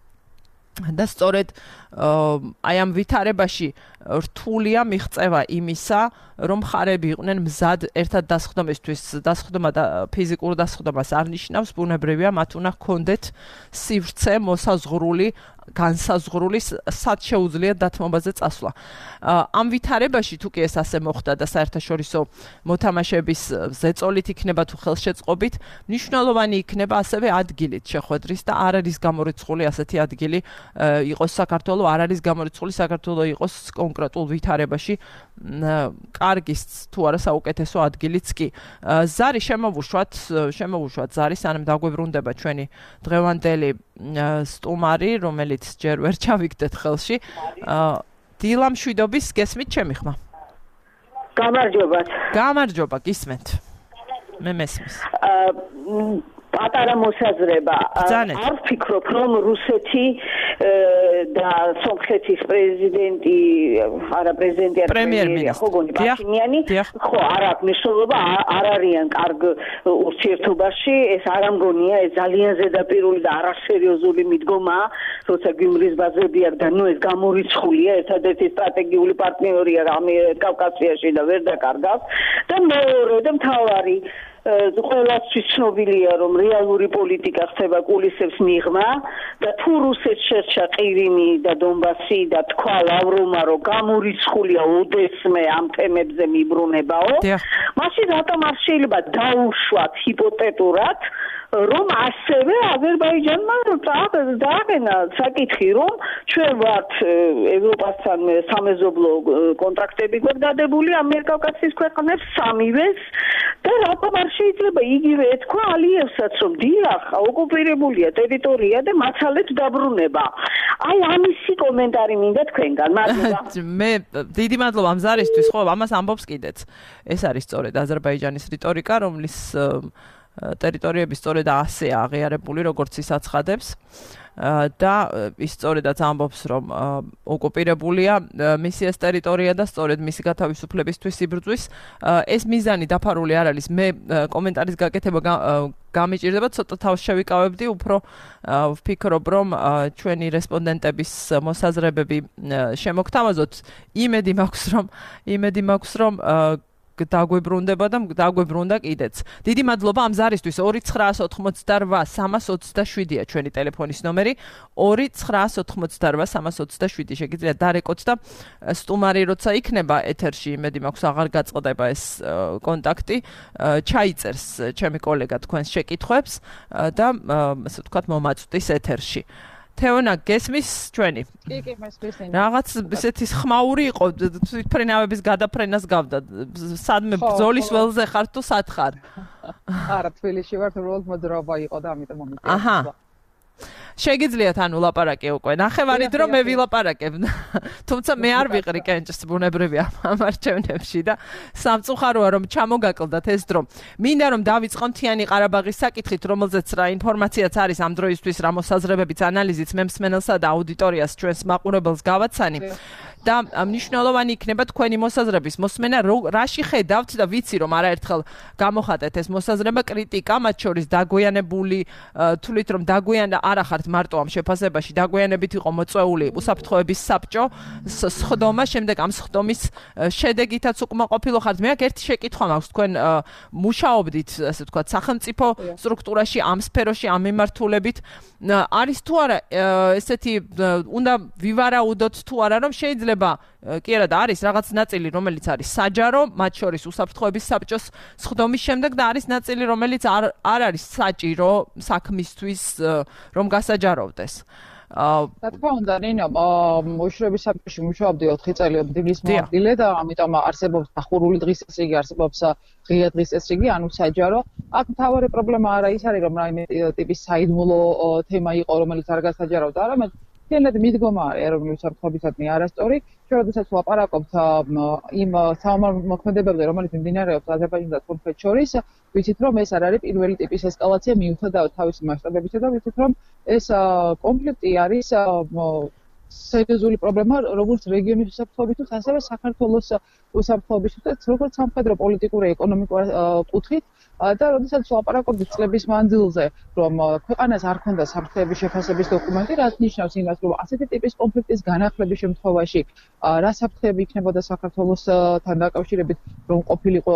და სწორედ აი ამ ვითარებაში რთულია მიღწევა იმისა, რომ მხარეები იყვნენ მზად ერთად დასხდომისთვის. დასხდომა და ფიზიკურ დასხდომას არ ნიშნავს, ბუნებრივია, მათ უნდა ჰქონდეთ სივრცე მოსაზღვრული, განსაზღვრული, სად შეუძლიათ დათმობაზე წასვლა. ამ ვითარებაში თუ კი ეს ასე მოხდა და საერთაშორისო მოთამაშეების ზეწოლით იქნება თუ ხელშეწყობით, მნიშვნელოვანი იქნება ასევე ადგილით შეხვედრის და არ არის გამორიცხული ასეთი ადგილი იყოს საქართველო, არ არის გამორიცხული საქართველო იყოს კონკრეტულ ვითარებაში, კარგის თუ არა საუკეთესო ადგილიც კი. ზარი შემოვუშვათ ზარი, სანამ დაგვებრუნდება ჩვენი დღევანდელი სტუმარი, რომელიც ჯერ ვერ ჩავიგდეთ ხელში. დილა მშვიდობის, გესმით ჩემი ხმა? გამარჯობა, გისმენთ. მე მესმის. პატარა მოსაზრება. არ ვფიქრობ, რომ რუსეთი და სომხეთის პრეზიდენტი, არა პრეზიდენტი, არა პრემიერ-მინისტრი, ხოგონი პაშინიანი, ხო, არ აქვს მნიშვნელობა, არ არიან კარგ ურთიერთობაში, ეს არ ამგონია, ეს ძალიან ზედაპირული და არასერიოზული მიდგომაა, როცა გიმრის ბაზები აქვს და ნუ ეს გამორიცხულია, ერთადერთი სტრატეგიული პარტნიორია კავკასიაში და ვერ დაკარგავს და მეორე და მთავარი ყველასთვის ცნობილია, რომ რეალური პოლიტიკა ხდება კულისებს მიღმა და თუ რუსეთს შერჩა ყირიმი და დონბასი და თქვა ლავროვმა, რომ გამორიცხულია ოდესმე ამ თემებზე მიბრუნებაო, მაშინ რატომ არ შეიძლება დაუშვათ ჰიპოთეტურად, რომ ასევე აზერბაიჯანმა დააყენა საკითხი, რომ ჩვენ ვართ ევროპასთან სამეზობლო კონტრაქტები გვაქვს დადებული ამიერკავკასიის ქვეყნებს სამივეს და რატომ არ შეიძლება იგივე ეთქვა ალიევსაც, რომ დიახ, ოკუპირებულია ტერიტორია და მაცალეთ დაბრუნება. აი ამისი კომენტარი მინდა თქვენგან. მადლობა. მე დიდი მადლობა ამ ზარისთვის, ხო, ამას ამბობს კიდეც. ეს არის სწორედ აზერბაიჯანის რიტორიკა, რომლის ტერიტორიები სწორედ ასე აღიარებული, როგორც ის აცხადებს. და ის სწორედაც ამბობს, რომ ოკუპირებულია მისი ეს ტერიტორია და სწორედ მისი გათავისუფლებისთვის იბრძვის. ეს მიზანი დაფარული არ არის. მე კომენტარის გაკეთება გამიჭირდება, ცოტა თავს შევიკავებდი, უფრო ვფიქრობ, რომ ჩვენი რესპონდენტების მოსაზრებები შემოგთავაზოთ. იმედი მაქვს, რომ დაგვებრუნდება და დაგვებრუნდა კიდეც. დიდი მადლობა ამ ზარისთვის. 2988327-ია ჩვენი ტელეფონის ნომერი. 2988327 შეგიძლიათ დარეკოთ და სტუმარი როცა იქნება ეთერში, იმედი მაქვს აღარ გაწყდება ეს კონტაქტი, ჩაიწერს ჩემი კოლეგა თქვენს შეკითხვებს და ასე ვთქვათ მომაწვდის ეთერში. თეონა გესმის ჩვენი? კი, მესმის. რაღაც ესეთი ხმაური იყო, თვითფრენავების გადაფრენას გავდა. სადმე ბრძოლის ველზე ხარ თუ სად ხარ? არა, თბილისში ვარ, უბრალოდ მოძრაობა იყო და ამიტომ მომიწევს. აჰა. შეგიძლიათ ანუ ლაპარაკი უკვე. ნახევარი დრო მე ვილაპარაკებ. თუმცა მე არ ვიყრი კენჭს ბუნებრივია ამ არჩევნებში და სამწუხაროა რომ ჩამოგაკლდათ ეს დრო. მინდა რომ დავიწყო მთიანი ყარაბაღის საკითხით, რომელზეც რა ინფორმაციაც არის ამ დროისთვის, რა მოსაზრებებიც, ანალიზიც მე მსმენელსა და აუდიტორიას ჩვენს მაყურებელს გავაცანი. და მნიშვნელოვანი იქნება თქვენი მოსაზრების მოსმენა, რაში ხედავთ და ვიცი რომ არაერთხელ გამოხატეთ ეს მოსაზრება, კრიტიკა, მათ შორის დაგვიანებული, თვლით რომ დაგვიანდა არა ხართ მარტო ამ შეფასებაში, დაგვიანებით იყო მოწვეული უსაფრთხოების საბჭო, სხდომა, შემდეგ ამ სხდომის შედეგითაც უკმაყოფილო ხართ. მე აქ ერთი შეკითხვა მაქვს, თქვენ მუშაობდით, ასე ვთქვათ, სახელმწიფო სტრუქტურაში, ამ სფეროში, ამ მიმართულებით, არის თუ არა ესეთი უნდა ვივარაუდოთ თუ არა რომ შეიძლება კი არა და არის რაღაც ნაწილი რომელიც არის საჯარო, მათ შორის უსაფრთხოების საბჭოს სხდომის შემდეგ და არის ნაწილი რომელიც არ არის საჭირო საქმისთვის რომ გასაჯაროვდეს. რა თქმა უნდა, ნინო, მოშრების საბჭოში მუშაობდი 4 წელი დილის მოადგილე და ამიტომ არსებობს დახურული დღის წესრიგი, არსებობს ღია დღის წესრიგი, ანუ საჯარო. აქ მთავარი პრობლემა არა ის არის, რომ რაიმე ტიპის საიდუმლო თემა იყო, რომელიც არ გასაჯარავდა, არამედ მთლიანად მიდგომა არის ეროვნული უსაფრთხოებისადმი არასწორი. ჩვენ როდესაც ვლაპარაკობთ იმ საომარ-მოქმედებებზე, რომელიც მიმდინარეობს აზერბაიჯანსა და თურქეთს შორის, ვიცით რომ ეს არ არის პირველი ტიპის ესკალაცია მიუხედავად თავისი მასშტაბებისა და ვიცით რომ ეს კონფლიქტი არის სერიოზული პრობლემა როგორც რეგიონის უსაფრთხოებისთვის, ასევე საქართველოს უსაფრთხოებისთვის, როგორც სამხედრო პოლიტიკური ეკონომიკური კუთხით. და როდესაც ვლაპარაკობთ წლების მანძილზე, რომ ქვეყანას არ ქონდა საფრთხეების შეფასების დოკუმენტი, რაც ნიშნავს იმას, რომ ასეთი ტიპის კონფლიქტის განახლების შემთხვევაში რა საფრთხეები იქნებოდა საქართველოსთან დაკავშირებით, რომ ყოფილიყო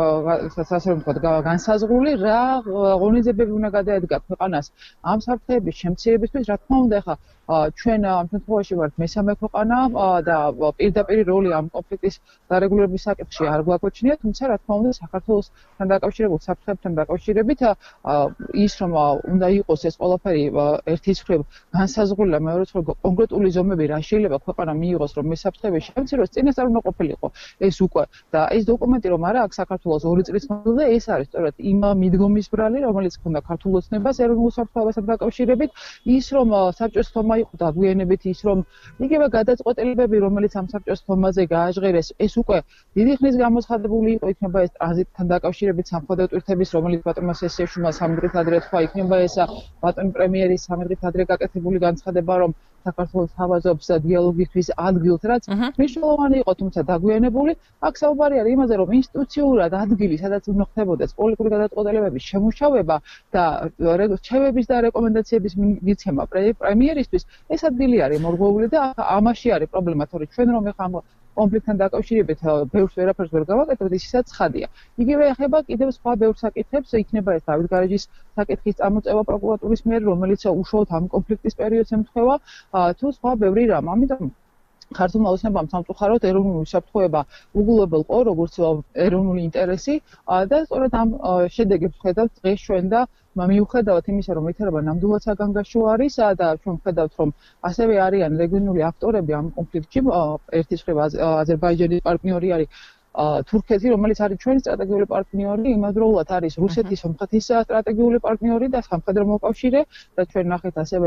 ასე რომ ვთქვათ, განსაზღვრული, რა ღონისძიებები უნდა გადაედგა ქვეყანას ამ საფრთხეების შემცირებისთვის, რა თქმა უნდა, ახლა ჩვენ ამ შემთხვევაში ვართ მესამე ქვეყანა და პირდაპირ როლი ამ კონფლიქტის დარეგულირების საკითხში არ გვაგვაჩნია, თუმცა რა თქმა უნდა საქართველოსთან დაკავშირებულ საფრთხეებთან დაკავშირებით ის რომ უნდა იყოს ეს ყველაფერი ერთის მხრივ განსაზღვრული და მეორე მხრივ კონკრეტული ზომები რა შეიძლება ქვეყანა მიიღოს რომ ეს საფრთხეები შემციროს, წინასწარ უნდა ყოფილიყო ეს უკვე და ეს დოკუმენტი რომ არა აქვს საქართველოს 2 წლის მანძილზე, ეს არის სწორედ იმ მიდგომის ბრალი, რომელიც ჰქონდა ქართულ ოცნებას ეროვნულ უსაფრთხოებასთან დაკავშირებით, ის რომ საბჭოს თომა იყო დაგვიანებით, ის რომ იგივე გადაწყვეტილებები, რომელიც ამ საბჭოს თომაზე გააჟღერეს, ეს უკვე დიდი ხნის გამოცხადებული იყო, იქნება ეს ტრანზიტთან დაკავშირებით სამხედრო ტვირთების, რომელიც ბატონმა სესიაშვილმა 3 დღით ადრე თქვა, იქნება ეს ბატონ პრემიერის 3 დღით ადრე გაკეთებული განცხადება, რომ საქართველოს თავაზობს დიალოგისთვის ადგილს, რაც მნიშვნელოვანი იყო, თუმცა დაგვიანებული. აქ საუბარი არის იმაზე, რომ ინსტიტუციურად ადგილი, სადაც უნდა ხდებოდეს პოლიტიკური გადაწყვეტილებების შემუშავება და რჩევების და რეკომენდაციების მიცემა პრემიერისთვის, ეს ადგილი არის მორღვეული და ამაში არის პრობლემა, თორე ჩვენ რომ ეხლა კონფლიქტთან დაკავშირებით ბევრს ვერაფერს ვერ გავაკეთებთ, ისიც ხადია. იგივე ეხება კიდევ სხვა ბევრ საკითხებს, იქნება ეს დავით გარეჯის საკითხის წამოწევა პროკურატურის მიერ, რომელიც უშუალოდ ამ კონფლიქტის პერიოდს ემთხვევა, თუ სხვა ბევრი რამ. ამიტომ ქართულმა ოცნებამ სამწუხაროდ ეროვნული უსაფრთხოება უგულებელყო, როგორც ეროვნული ინტერესი და სწორედ ამ შედეგებს ხედავთ დღეს ჩვენ და მიუხედავად იმისა, რომ ვითარება ნამდვილად საგანგაშო არის და ჩვენ ვხედავთ, რომ ასევე არიან რეგიონული აქტორები ამ კონფლიქტში, ერთის მხრივ აზერბაიჯანის პარტნიორი არის თურქეთი, რომელიც არის ჩვენი სტრატეგიული პარტნიორი, იმავდროულად არის რუსეთის, სომხეთის სტრატეგიული პარტნიორი და სამხედრო მოკავშირე და ჩვენ ნახეთ ასევე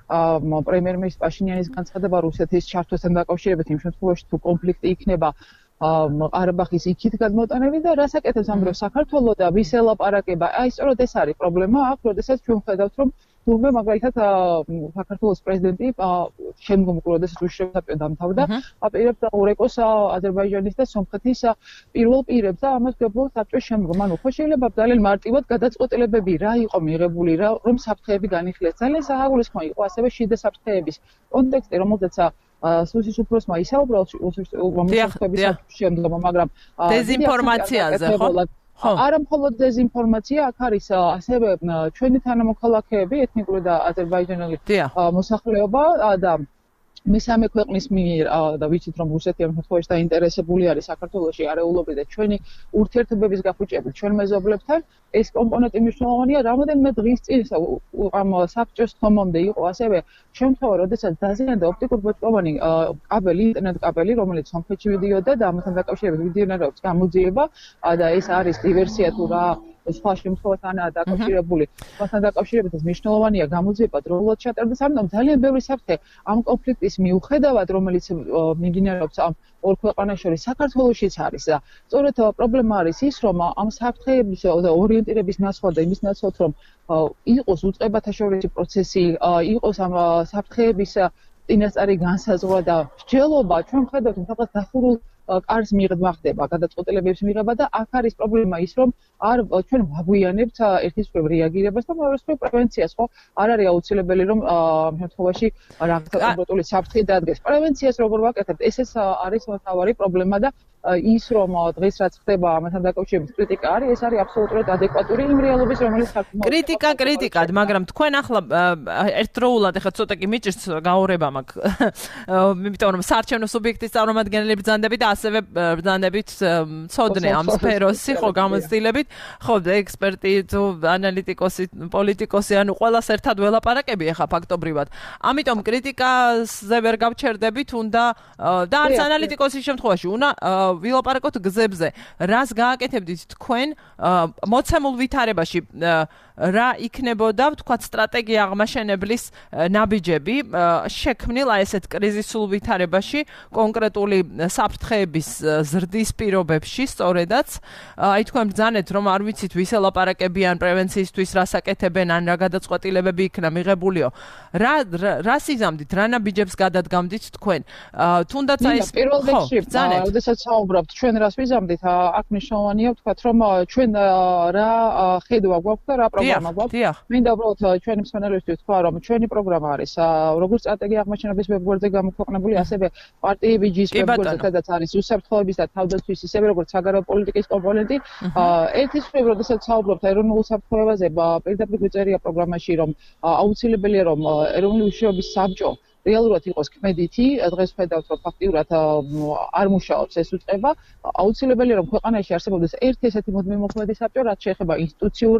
პრემიერ-მინისტრის პაშინიანის განცხადება რუსეთის ჩართვასთან დაკავშირებით იმ შემთხვევაში თუ კონფლიქტი იქნება ყარაბაღის იქით გადმოტანები და რას აკეთებს ამ დროს საქართველო და ვის ელაპარაკება. აი სწორედ ეს არის პრობლემა აქ, როდესაც ჩვენ ხედავთ რომ თურმე მაგალითად საქართველოს პრეზიდენტი შემდგომ როდესაც უშიშროებისათვის დამთავრდა აპირებს ორეკოს აზერბაიჯანის და სომხეთის პირველ პირებს და ამას გებულობს საბჭოს შემდგომ. ანუ ხო შეიძლება ძალიან მარტივად გადაწყვეტილებები რა იყო მიღებული რა რომ საფრთხეები განიხილეს. ძალიან საგულისხმო იყო ასევე შიდა საფრთხეების კონტექსტი, რომელზეც სუსის უფროსმა ისაუბრა მომხდების შემდგომ, მაგრამ დეზინფორმაციაზე ხო? არა მხოლოდ დეზინფორმაცია, აქ არის ასევე ჩვენი თანამოქალაქეები, ეთნიკური და აზერბაიჯანელი მოსახლეობა და მესამე ქვეყნის მიერ და ვიცით რომ რუსეთი ამ შემთხვევაში დაინტერესებული არის საქართველოში არეულობით და ჩვენი ურთიერთობების გაფუჭებით ჩვენ მეზობლებთან ეს კომპონენტი მნიშვნელოვანია. რამოდენიმე დღის წინ ამ საბჭოს ხომამდე იყო ასევე შემთხვევა, როდესაც დაზიანდა ოპტიკურ-ბოჭკოვანი კაბელი, ინტერნეტ კაბელი, რომელიც სომხეთში მიდიოდა და ამასთან დაკავშირებით მიმდინარეობს გამოძიება და ეს არის დივერსია თუ რა სხვა შემთხვევასთანაა დაკავშირებული. მასთან დაკავშირებით ეს მნიშვნელოვანია გამოძიება დროულად ჩატარდა, სამდომ ძალიან ბევრი საფრთხე ამ კონფლიქტის მიუხედავად, რომელიც მიმდინარეობს ამ ორ ქვეყანას შორის საქართველოშიც არის და სწორედ პრობლემა არის ის, რომ ამ საფრთხეების ორიენტირების ნაცვლად და იმის ნაცვლად, რომ იყოს უწყებათა შორისი პროცესი, იყოს ამ საფრთხეების წინასწარი განსაზღვრა და მსჯელობა, ჩვენ ხედავთ რაღაც დახურულ კარს მიღება ხდება გადაწყვეტილებების მიღება და აქ არის პრობლემა ის რომ არ ჩვენ ვაგვიანებთ ერთის მხრივ რეაგირებას და მეორე მხრივ პრევენციას ხო არ არის აუცილებელი რომ ამ შემთხვევაში რაღაცა კონკრეტული საფრთხე დადგეს პრევენციას როგორ ვაკეთებთ ესეც არის მთავარი პრობლემა და ის რომ დღეს რაც ხდება ამასთან დაკავშირებით კრიტიკა არის ეს არის აბსოლუტურად ადეკვატური იმ რეალობის რომელიც საქართველოს კრიტიკად მაგრამ თქვენ ახლა ერთდროულად ახლა ცოტა კი მიჭირს გაურება მაქვს იმიტომ რომ საარჩევნო სუბიექტის წარმომადგენლები ბრძანდებით და ასევე ბრძანდებით ცოდნე ამ სფეროსი ხო გამოცდილებით ხო ექსპერტი თუ ანალიტიკოსი პოლიტიკოსი ანუ ყველას ერთად ველაპარაკები ახლა ფაქტობრივად ამიტომ კრიტიკაზე ვერ გავჩერდებით უნდა და არც ანალიტიკოსის შემთხვევაში უნდა ვილაპარაკოთ გზებზე რას გააკეთებდით თქვენ მოცემულ ვითარებაში რა იქნებოდა ვთქვათ სტრატეგია აღმაშენებლის ნაბიჯები შექმნილ აი ესეთ კრიზისულ ვითარებაში კონკრეტული საფრთხეების ზრდის პირობებში სწორედაც აი თქვენ ბრძანეთ რომ არ ვიცით ვის ელაპარაკებიან პრევენციისთვის რას აკეთებენ ან რა გადაწყვეტილებები იქნა მიღებულიო რა სიზამდით რა ნაბიჯებს გადადგამდით თქვენ თუნდაც აი ეს პირველ რიგში როდესაც საუბრობთ ჩვენ რას ვიზამდით აქ მნიშვნელოვანია ვთქვათ რომ ჩვენ რა ხედვა გვაქვს და რა მინდა უბრალოდ ჩვენი მსმენელებისთვის თქვა რომ ჩვენი პროგრამა არის როგორც სტრატეგია აღმოჩენების ვებგვერდზე გამოქვეყნებული ასევე პარტიების ჯის ვებგვერდზე სადაც არის უსაფრთხოების და თავდაცვის ისევე როგორც საგარეო პოლიტიკის კომპონენტი ერთის მხრივ როდესაც საუბრობთ ეროვნულ საფრთხეებზე პირდაპირ გვიწერია პროგრამაში რომ აუცილებელია რომ ეროვნული უშიშროების საბჭო რეალურად იყოს ქმედითი, დღეს ხედავთ რომ ფაქტიურად არ მუშაობს ეს უწყება, აუცილებელია რომ ქვეყანაში არსებობდეს ერთი ესეთი მოდმიმოქმედი საბჭო, რაც შეეხება ინსტიტუციურ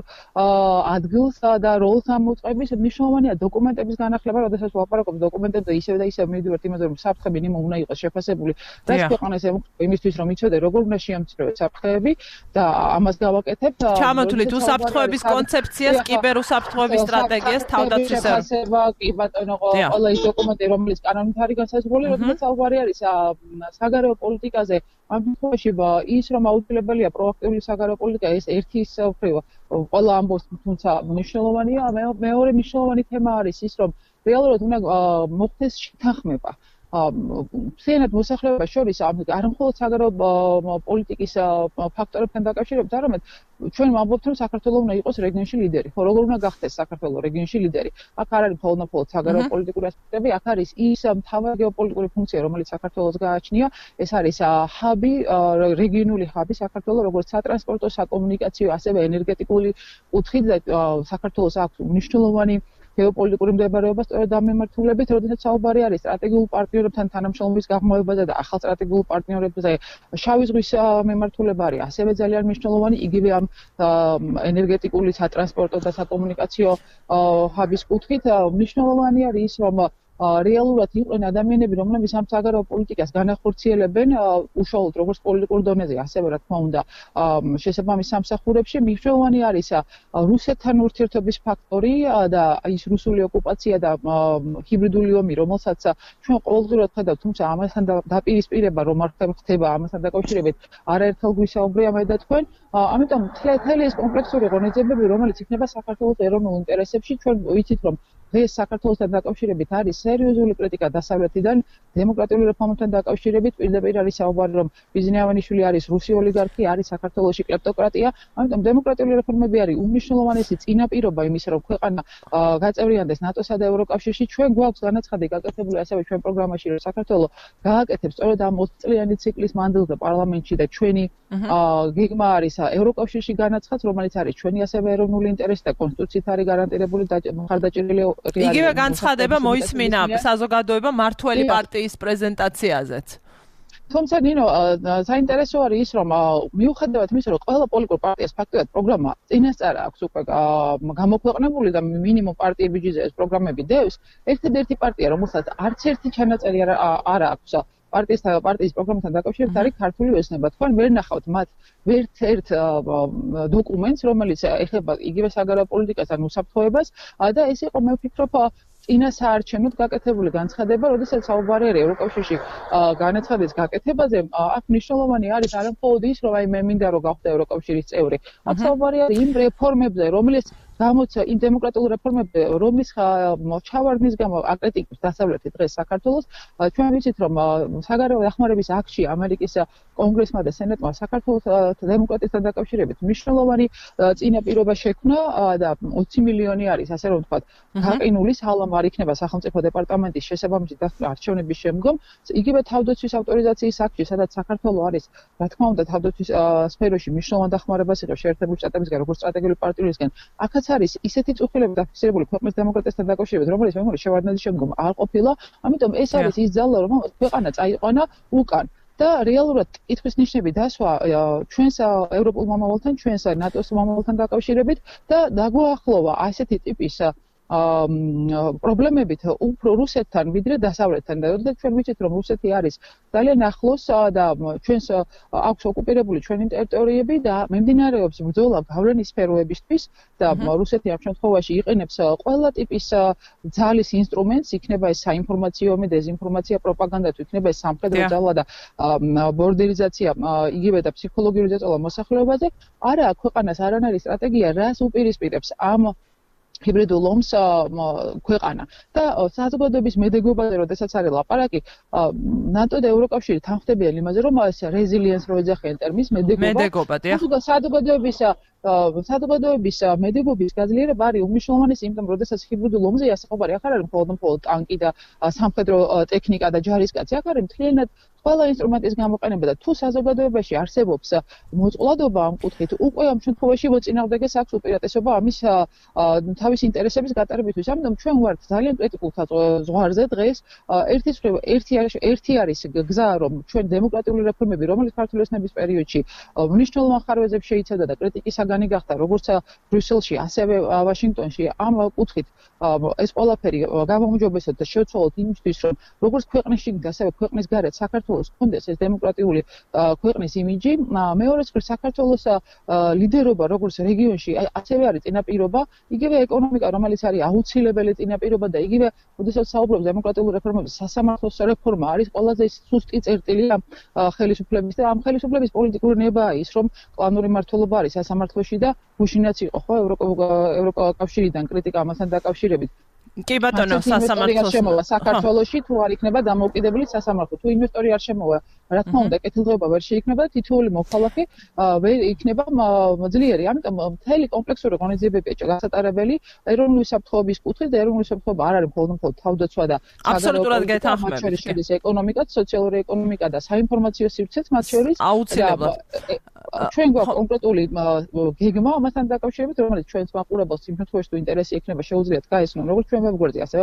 ადგილს და როლს ამ უწყების, მნიშვნელოვანია დოკუმენტების განახლება, როდესაც ვაპარაკობთ დოკუმენტებზე ისევ და ისევ მივიდივართ იმაზე, რომ საფრთხე მინიმუმ უნდა იყოს შეფასებული. რაც ქვეყანას ემუქრება იმისთვის, რომ იცოდე როგორ უნდა შეამციროს საფრთხეები და ამას გავაკეთებთ. ჩამოთვლით უსაფრთხოების კონცეფციას, კიბერუსაფრთხოების სტრატეგიას, თავდაცვის კი ბატონო, ყველა ის დოკუმენტი რომელიც კანონით არის განსაზღვრული, როდესაც საუბარი არის საგარეო პოლიტიკაზე, ამ შემთხვევაში ის რომ აუცილებელია პროაქტიული საგარეო პოლიტიკა, ეს ერთის მხრივ ყველა ამბობს, თუმცა მნიშვნელოვანია, მეორე მნიშვნელოვანი თემა არის ის, რომ რეალურად უნდა მოხდეს შეთანხმება. მთლიანად მოსახლეობას შორის არ მხოლოდ საგარეო პოლიტიკის ფაქტორებთან დაკავშირებით, არამედ ჩვენ ვამბობთ, რომ საქართველოს უნდა იყოს რეგიონში ლიდერი. ხო, როგორ უნდა გახდეს საქართველოს რეგიონში ლიდერი? აქ არ არის მხოლოდ საგარეო პოლიტიკური ასპექტები, აქ არის ის მთავარი გეოპოლიტიკური ფუნქცია, რომელიც საქართველოს გააჩნია. ეს არის ჰაბი, რეგიონული ჰაბი საქართველოს, როგორც სატრანსპორტო, საკომუნიკაციო, ასევე ენერგეტიკული კუთხით და საქართველოს აქვს მნიშვნელოვანი გეოპოლიტიკური მდებარეობა სწორედ ამ მიმართულებით, როდესაც საუბარი არის სტრატეგიულ პარტნიორებთან თანამშრომლობის გაღრმავებაზე და ახალ სტრატეგიულ პარტნიორებზე, შავი ზღვის მიმართულება არის ასევე ძალიან მნიშვნელოვანი, იგივე ამ ენერგეტიკული, სატრანსპორტო და საკომუნიკაციო ჰაბის კუთხით მნიშვნელოვანი არის ის, რომ რეალურად იყვნენ ადამიანები, რომლებიც ამ საგარეო პოლიტიკას განახორციელებენ უშუალოდ როგორც პოლიტიკურ დონეზე, ასევე რა თქმა უნდა შესაბამის სამსახურებში. მნიშვნელოვანი არის რუსეთთან ურთიერთობის ფაქტორი და ის რუსული ოკუპაცია და ჰიბრიდული ომი, რომელსაც ჩვენ ყოველდღურად ხედავთ, თუმცა ამასთან დაპირისპირება რომ არ ხდება ამასთან დაკავშირებით არაერთხელ გვისაუბრია მე და თქვენ. ამიტომ მთელი ეს კომპლექსური ღონისძიებები, რომელიც იქნება საქართველოს ეროვნულ ინტერესებში, ჩვენ ვიცით რომ დღეს საქართველოსთან დაკავშირებით არის სერიოზული კრიტიკა დასავლეთიდან, დემოკრატიული რეფორმებთან დაკავშირებით პირდაპირ არის საუბარი რომ ბიზნიავანიშვილი არის რუსი ოლიგარქი, არის საქართველოში კლეპტოკრატია, ამიტომ დემოკრატიული რეფორმები არის უმნიშვნელოვანესი წინაპირობა იმისა, რომ ქვეყანა გაწევრიანდეს ნატოსა და ევროკავშირში. ჩვენ გვაქვს განაცხადი გაკეთებული ასევე ჩვენ პროგრამაში, რომ საქართველო გააკეთებს სწორედ ამ 20 წლიანი ციკლის მანძილზე პარლამენტში და ჩვენი გეგმა არის ევროკავშირში განაცხადს, რომელიც არის ჩვენი ასევე ეროვნული ინტერესი და კონსტიტუციით არის გარანტირებული და მხარდაჭერილი. იგივე განცხადება მოისმინა საზოგადოება მართველი პარტიის პრეზენტაციაზეც. თუმცა ნინო, საინტერესო არის ის, რომ მიუხედავად იმისა, რომ ყველა პოლიტიკურ პარტიას ფაქტობრივად პროგრამა წინასწარ აქვს უკვე გამოქვეყნებული და მინიმუმ პარტიების ბიუჯეტზე ეს პროგრამები დევს, ერთადერთი პარტია, რომელსაც არც ერთი ჩანაწერი არ აქვს პარტიის პროგრამასთან დაკავშირებით არის ქართული ოცნება. თქვენ ვერ ნახავთ მათ ერთ დოკუმენტს, რომელიც ეხება იგივე საგარეო პოლიტიკას ან უსაფრთხოებას და ეს იყო მე ვფიქრობ წინა საარჩევნოდ გაკეთებული განცხადება, როდესაც საუბარი არის ევროკავშირში განაცხადის გაკეთებაზე, აქ მნიშვნელოვანი არის არა მხოლოდ ის, რომ მე მინდა რომ გავხდე ევროკავშირის წევრი. აქ საუბარი არის იმ რეფორმებზე, რომელიც გამოცა იმ დემოკრატიულ რეფორმებზე, რომლის ჩავარდნის გამო აკრიტიკებს დასავლეთი დღეს საქართველოს, ჩვენ ვიცით, რომ საგარეო დახმარების აქტში ამერიკის კონგრესმა და სენატმა საქართველოს დემოკრატიასთან დაკავშირებით მნიშვნელოვანი წინაპირობა შექმნა და 20 მილიონი არის, ასე რომ ვთქვათ, გაყინული სალამ არ იქნება სახელმწიფო დეპარტამენტის შესაბამისი არჩევნების შემდგომ, იგივე თავდაცვის ავტორიზაციის აქტში, სადაც საქართველოს არის, რა თქმა უნდა, თავდაცვის სფეროში მნიშვნელოვან დახმარებას იღებს შეერთებული შტატებისგან, როგორც სტრატეგიული პარტნიორისგან. აქაც არის ისეთი წუხილები დაფიქსირებული ქვეყნის დემოკრატიასთან დაკავშირებით, რომელიც მემორიის შევარდნაძის შემდგომ არ ყოფილა, ამიტომ ეს არის ის ძალა, რომელიც ქვეყანა წაიყვანა უკან. და რეალურად კითხვის ნიშნები დასვა ჩვენს ევროპულ მომავალთან, ჩვენს ნატოს მომავალთან დაკავშირებით და დაგვაახლოვა ასეთი ტიპის პრობლემებით უფრო რუსეთთან ვიდრე დასავლეთთან და როდესაც ჩვენ ვიცით რომ რუსეთი არის ძალიან ახლოს და ჩვენს აქვს ოკუპირებული ჩვენი ტერიტორიები და მიმდინარეობს ბრძოლა გავლენის სფეროებისთვის და რუსეთი ამ შემთხვევაში იყენებს ყველა ტიპის ძალის ინსტრუმენტს, იქნება ეს საინფორმაციო ომი, დეზინფორმაცია, პროპაგანდა, თუ იქნება ეს სამხედრო ძალა და ბორდერიზაცია, იგივე და ფსიქოლოგიური ზეწოლა მოსახლეობაზე, არა აქვს ქვეყანას არანაირი სტრატეგია, რას უპირისპირებს ამ ჰიბრიდულ ომს ქვეყანა და საზოგადოების მედეგობაზე, როდესაც არის ლაპარაკი, ნატო და ევროკავშირი თანხმდებიან იმაზე, რომ ეს რეზილიენს რო ეძახიან ტერმინს, მედეგობა და საზოგადოების მედეგობის გაძლიერება არის უმნიშვნელოვანესი, იმიტომ რომ როდესაც ჰიბრიდულ ომზე ასაუბარი ახარ არის მხოლოდ ტანკი და სამხედრო ტექნიკა და ჯარისკაცი, აქ არის მთლიანად ყველა ინსტრუმენტის გამოყენება და თუ საზოგადოებაში არსებობს მოწყვლადობა ამ კუთხით, უკვე ამ შემთხვევაში მოწინააღმდეგეს აქვს უპირატესობა ამის თავის ინტერესების გატარებისთვის. ამიტომ ჩვენ ვართ ძალიან კრიტიკულ ზღვარზე დღეს. ერთი არის გზა, რომ ჩვენ დემოკრატიული რეფორმები, რომელიც ქართული ოცნების პერიოდში მნიშვნელოვან ხარვეზებს შეიცავდა და კრიტიკის საგანი გახდა, როგორც ბრიუსელში, ასევე ვაშინგტონში, ამ კუთხით ეს ყველაფერი გამომჯობესოთ და შევცვალოთ იმისთვის, რომ როგორც ქვეყნის შიგნით, ასევე ქვეყნის გარეთ საქართველოს ჰქონდეს ეს დემოკრატიული ქვეყნის იმიჯი. მეორე მხრივ საქართველოს ლიდერობა როგორც რეგიონში, ასევე არის წინაპირობა, იგივე ეკონომიკა, რომელიც არის აუცილებელი წინაპირობა და იგივე, როდესაც საუბრობთ დემოკრატიულ რეფორმებზე, სასამართლოს რეფორმა არის ყველაზე სუსტი წერტილი ამ ხელისუფლების და ამ ხელისუფლების პოლიტიკური ნებაა ის, რომ კლანური მმართველობა არის სასამართლოში და გუშინაც იყო ხო ევროკავშირიდან კრიტიკა ამასთან დაკავშირებით. კი ბატონო, სასამართლოს საქართველოში თუ არ იქნება დამოუკიდებელი სასამართლო, თუ ინვესტორი არ შემოვა, რა თქმა უნდა, კეთილდღეობა ვერ შეიქმნება, თითოეული მოქალაქე ვერ იქნება ძლიერი. ამიტომ მთელი კომპლექსური ღონისძიებებია გასატარებელი ეროვნული საფრთხეობის კუთხით და ეროვნული საფრთხეობა არ არის მხოლოდ თავდაცვა და აბსოლუტურად გეთანხმებით. ეკონომიკა, სოციალური ეკონომიკა და საინფორმაციო სივრცეც მათ შორის აუცილებლად. ჩვენ გვაქვს კონკრეტული გეგმა ამასთან დაკავშირებით, რომელიც ჩვენს მაყურებელს იმ შემთხვევაში თუ ინტერესი ექნება შეუძლიათ გაესწრონ როგორც ჩვენ ვებგვერდზე, ასევე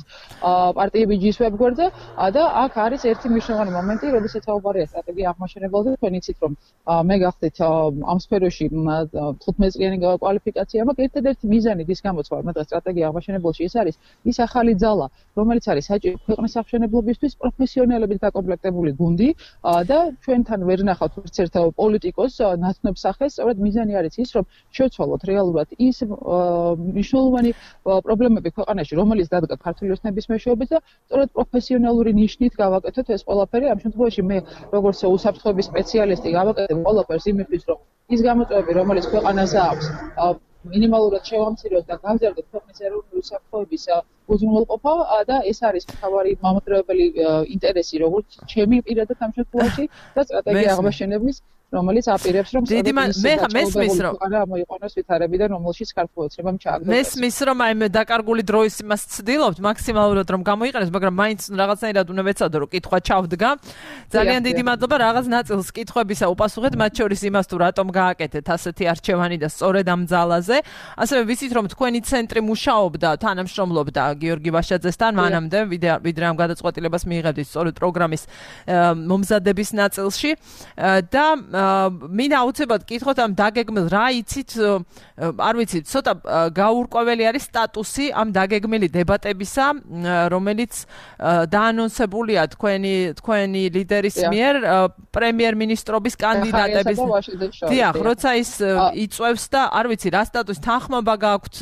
პარტიები ჯის ვებგვერდზე და აქ არის ერთი მნიშვნელოვანი მომენტი, როდესაც საუბარია სტრატეგია აღმაშენებელზე, თქვენ იცით რომ მე გახდით ამ სფეროში 15-წლიანი კვალიფიკაცია მაქვს, ერთადერთი მიზანი დის გამოც ვარ, მე დღეს სტრატეგია აღმაშენებელში ის არის ის ახალი ძალა, რომელიც არის საჭირო ქვეყნის აღშენებლობისთვის პროფესიონალებით დაკომპლექტებული გუნდი და ჩვენთან ვერ ნახავთ ერთ პოლიტიკოს ნაცნობ სახეს, სწორედ მიზანი არის ის, რომ შევცვალოთ რეალურად ის მნიშვნელოვანი პრობლემები ქვეყანაში, რომელიც დადგა ქართული ოცნების მეშვეობით და სწორედ პროფესიონალური ნიშნით გავაკეთოთ ეს ყველაფერი. ამ შემთხვევაში მე როგორც უსაფრთხოების სპეციალისტი გავაკეთებ ყველაფერს იმისთვის, რომ ის გამოწვევები, რომელიც ქვეყანაზე აქვს, მინიმალურად შევამციროთ და გავზარდოთ ქვეყნის ეროვნული უსაფრთხოების უზრუნველყოფა და ეს არის მთავარი მამოძრავებელი ინტერესი, როგორც ჩემი პირადად ამ შემთხვევაში და სტრატეგია აღმაშენებლის, რომელიც აპირებს რომ მესმის რომ მოიყვანოს ვითარებიდან, რომელშიც ქართული ოცნებამ ჩააგდოს. მესმის რომ აი მე დაკარგული დროის იმას ცდილობთ მაქსიმალურად რომ გამოიყენოს, მაგრამ მაინც რაღაცნაირად უნდა ვეცადო რომ კითხვა ჩავდგა. ძალიან დიდი მადლობა რაღაც ნაწილს კითხვებისა უპასუხეთ, მათ შორის იმას თუ რატომ გააკეთეთ ასეთი არჩევანი და სწორედ ამ ძალაზე. ასევე ვიცით რომ თქვენი ცენტრი მუშაობდა, თანამშრომლობდა გიორგი ვაშაძესთან მანამდე, ვიდრე ამ გადაწყვეტილებას მიიღებდით სწორედ პროგრამის მომზადების ნაწილში და მინდა აუცილებლად კითხოთ ამ დაგეგმილ რა იცით, არ ვიცით, ცოტა გაურკვეველი არის სტატუსი ამ დაგეგმილი დებატებისა, რომელიც დაანონსებულია თქვენი ლიდერის მიერ პრემიერ-მინისტრობის კანდიდატების. დიახ, როცა ის იწვევს და არ ვიცი რა სტატუსი თანხმობა გააქვთ,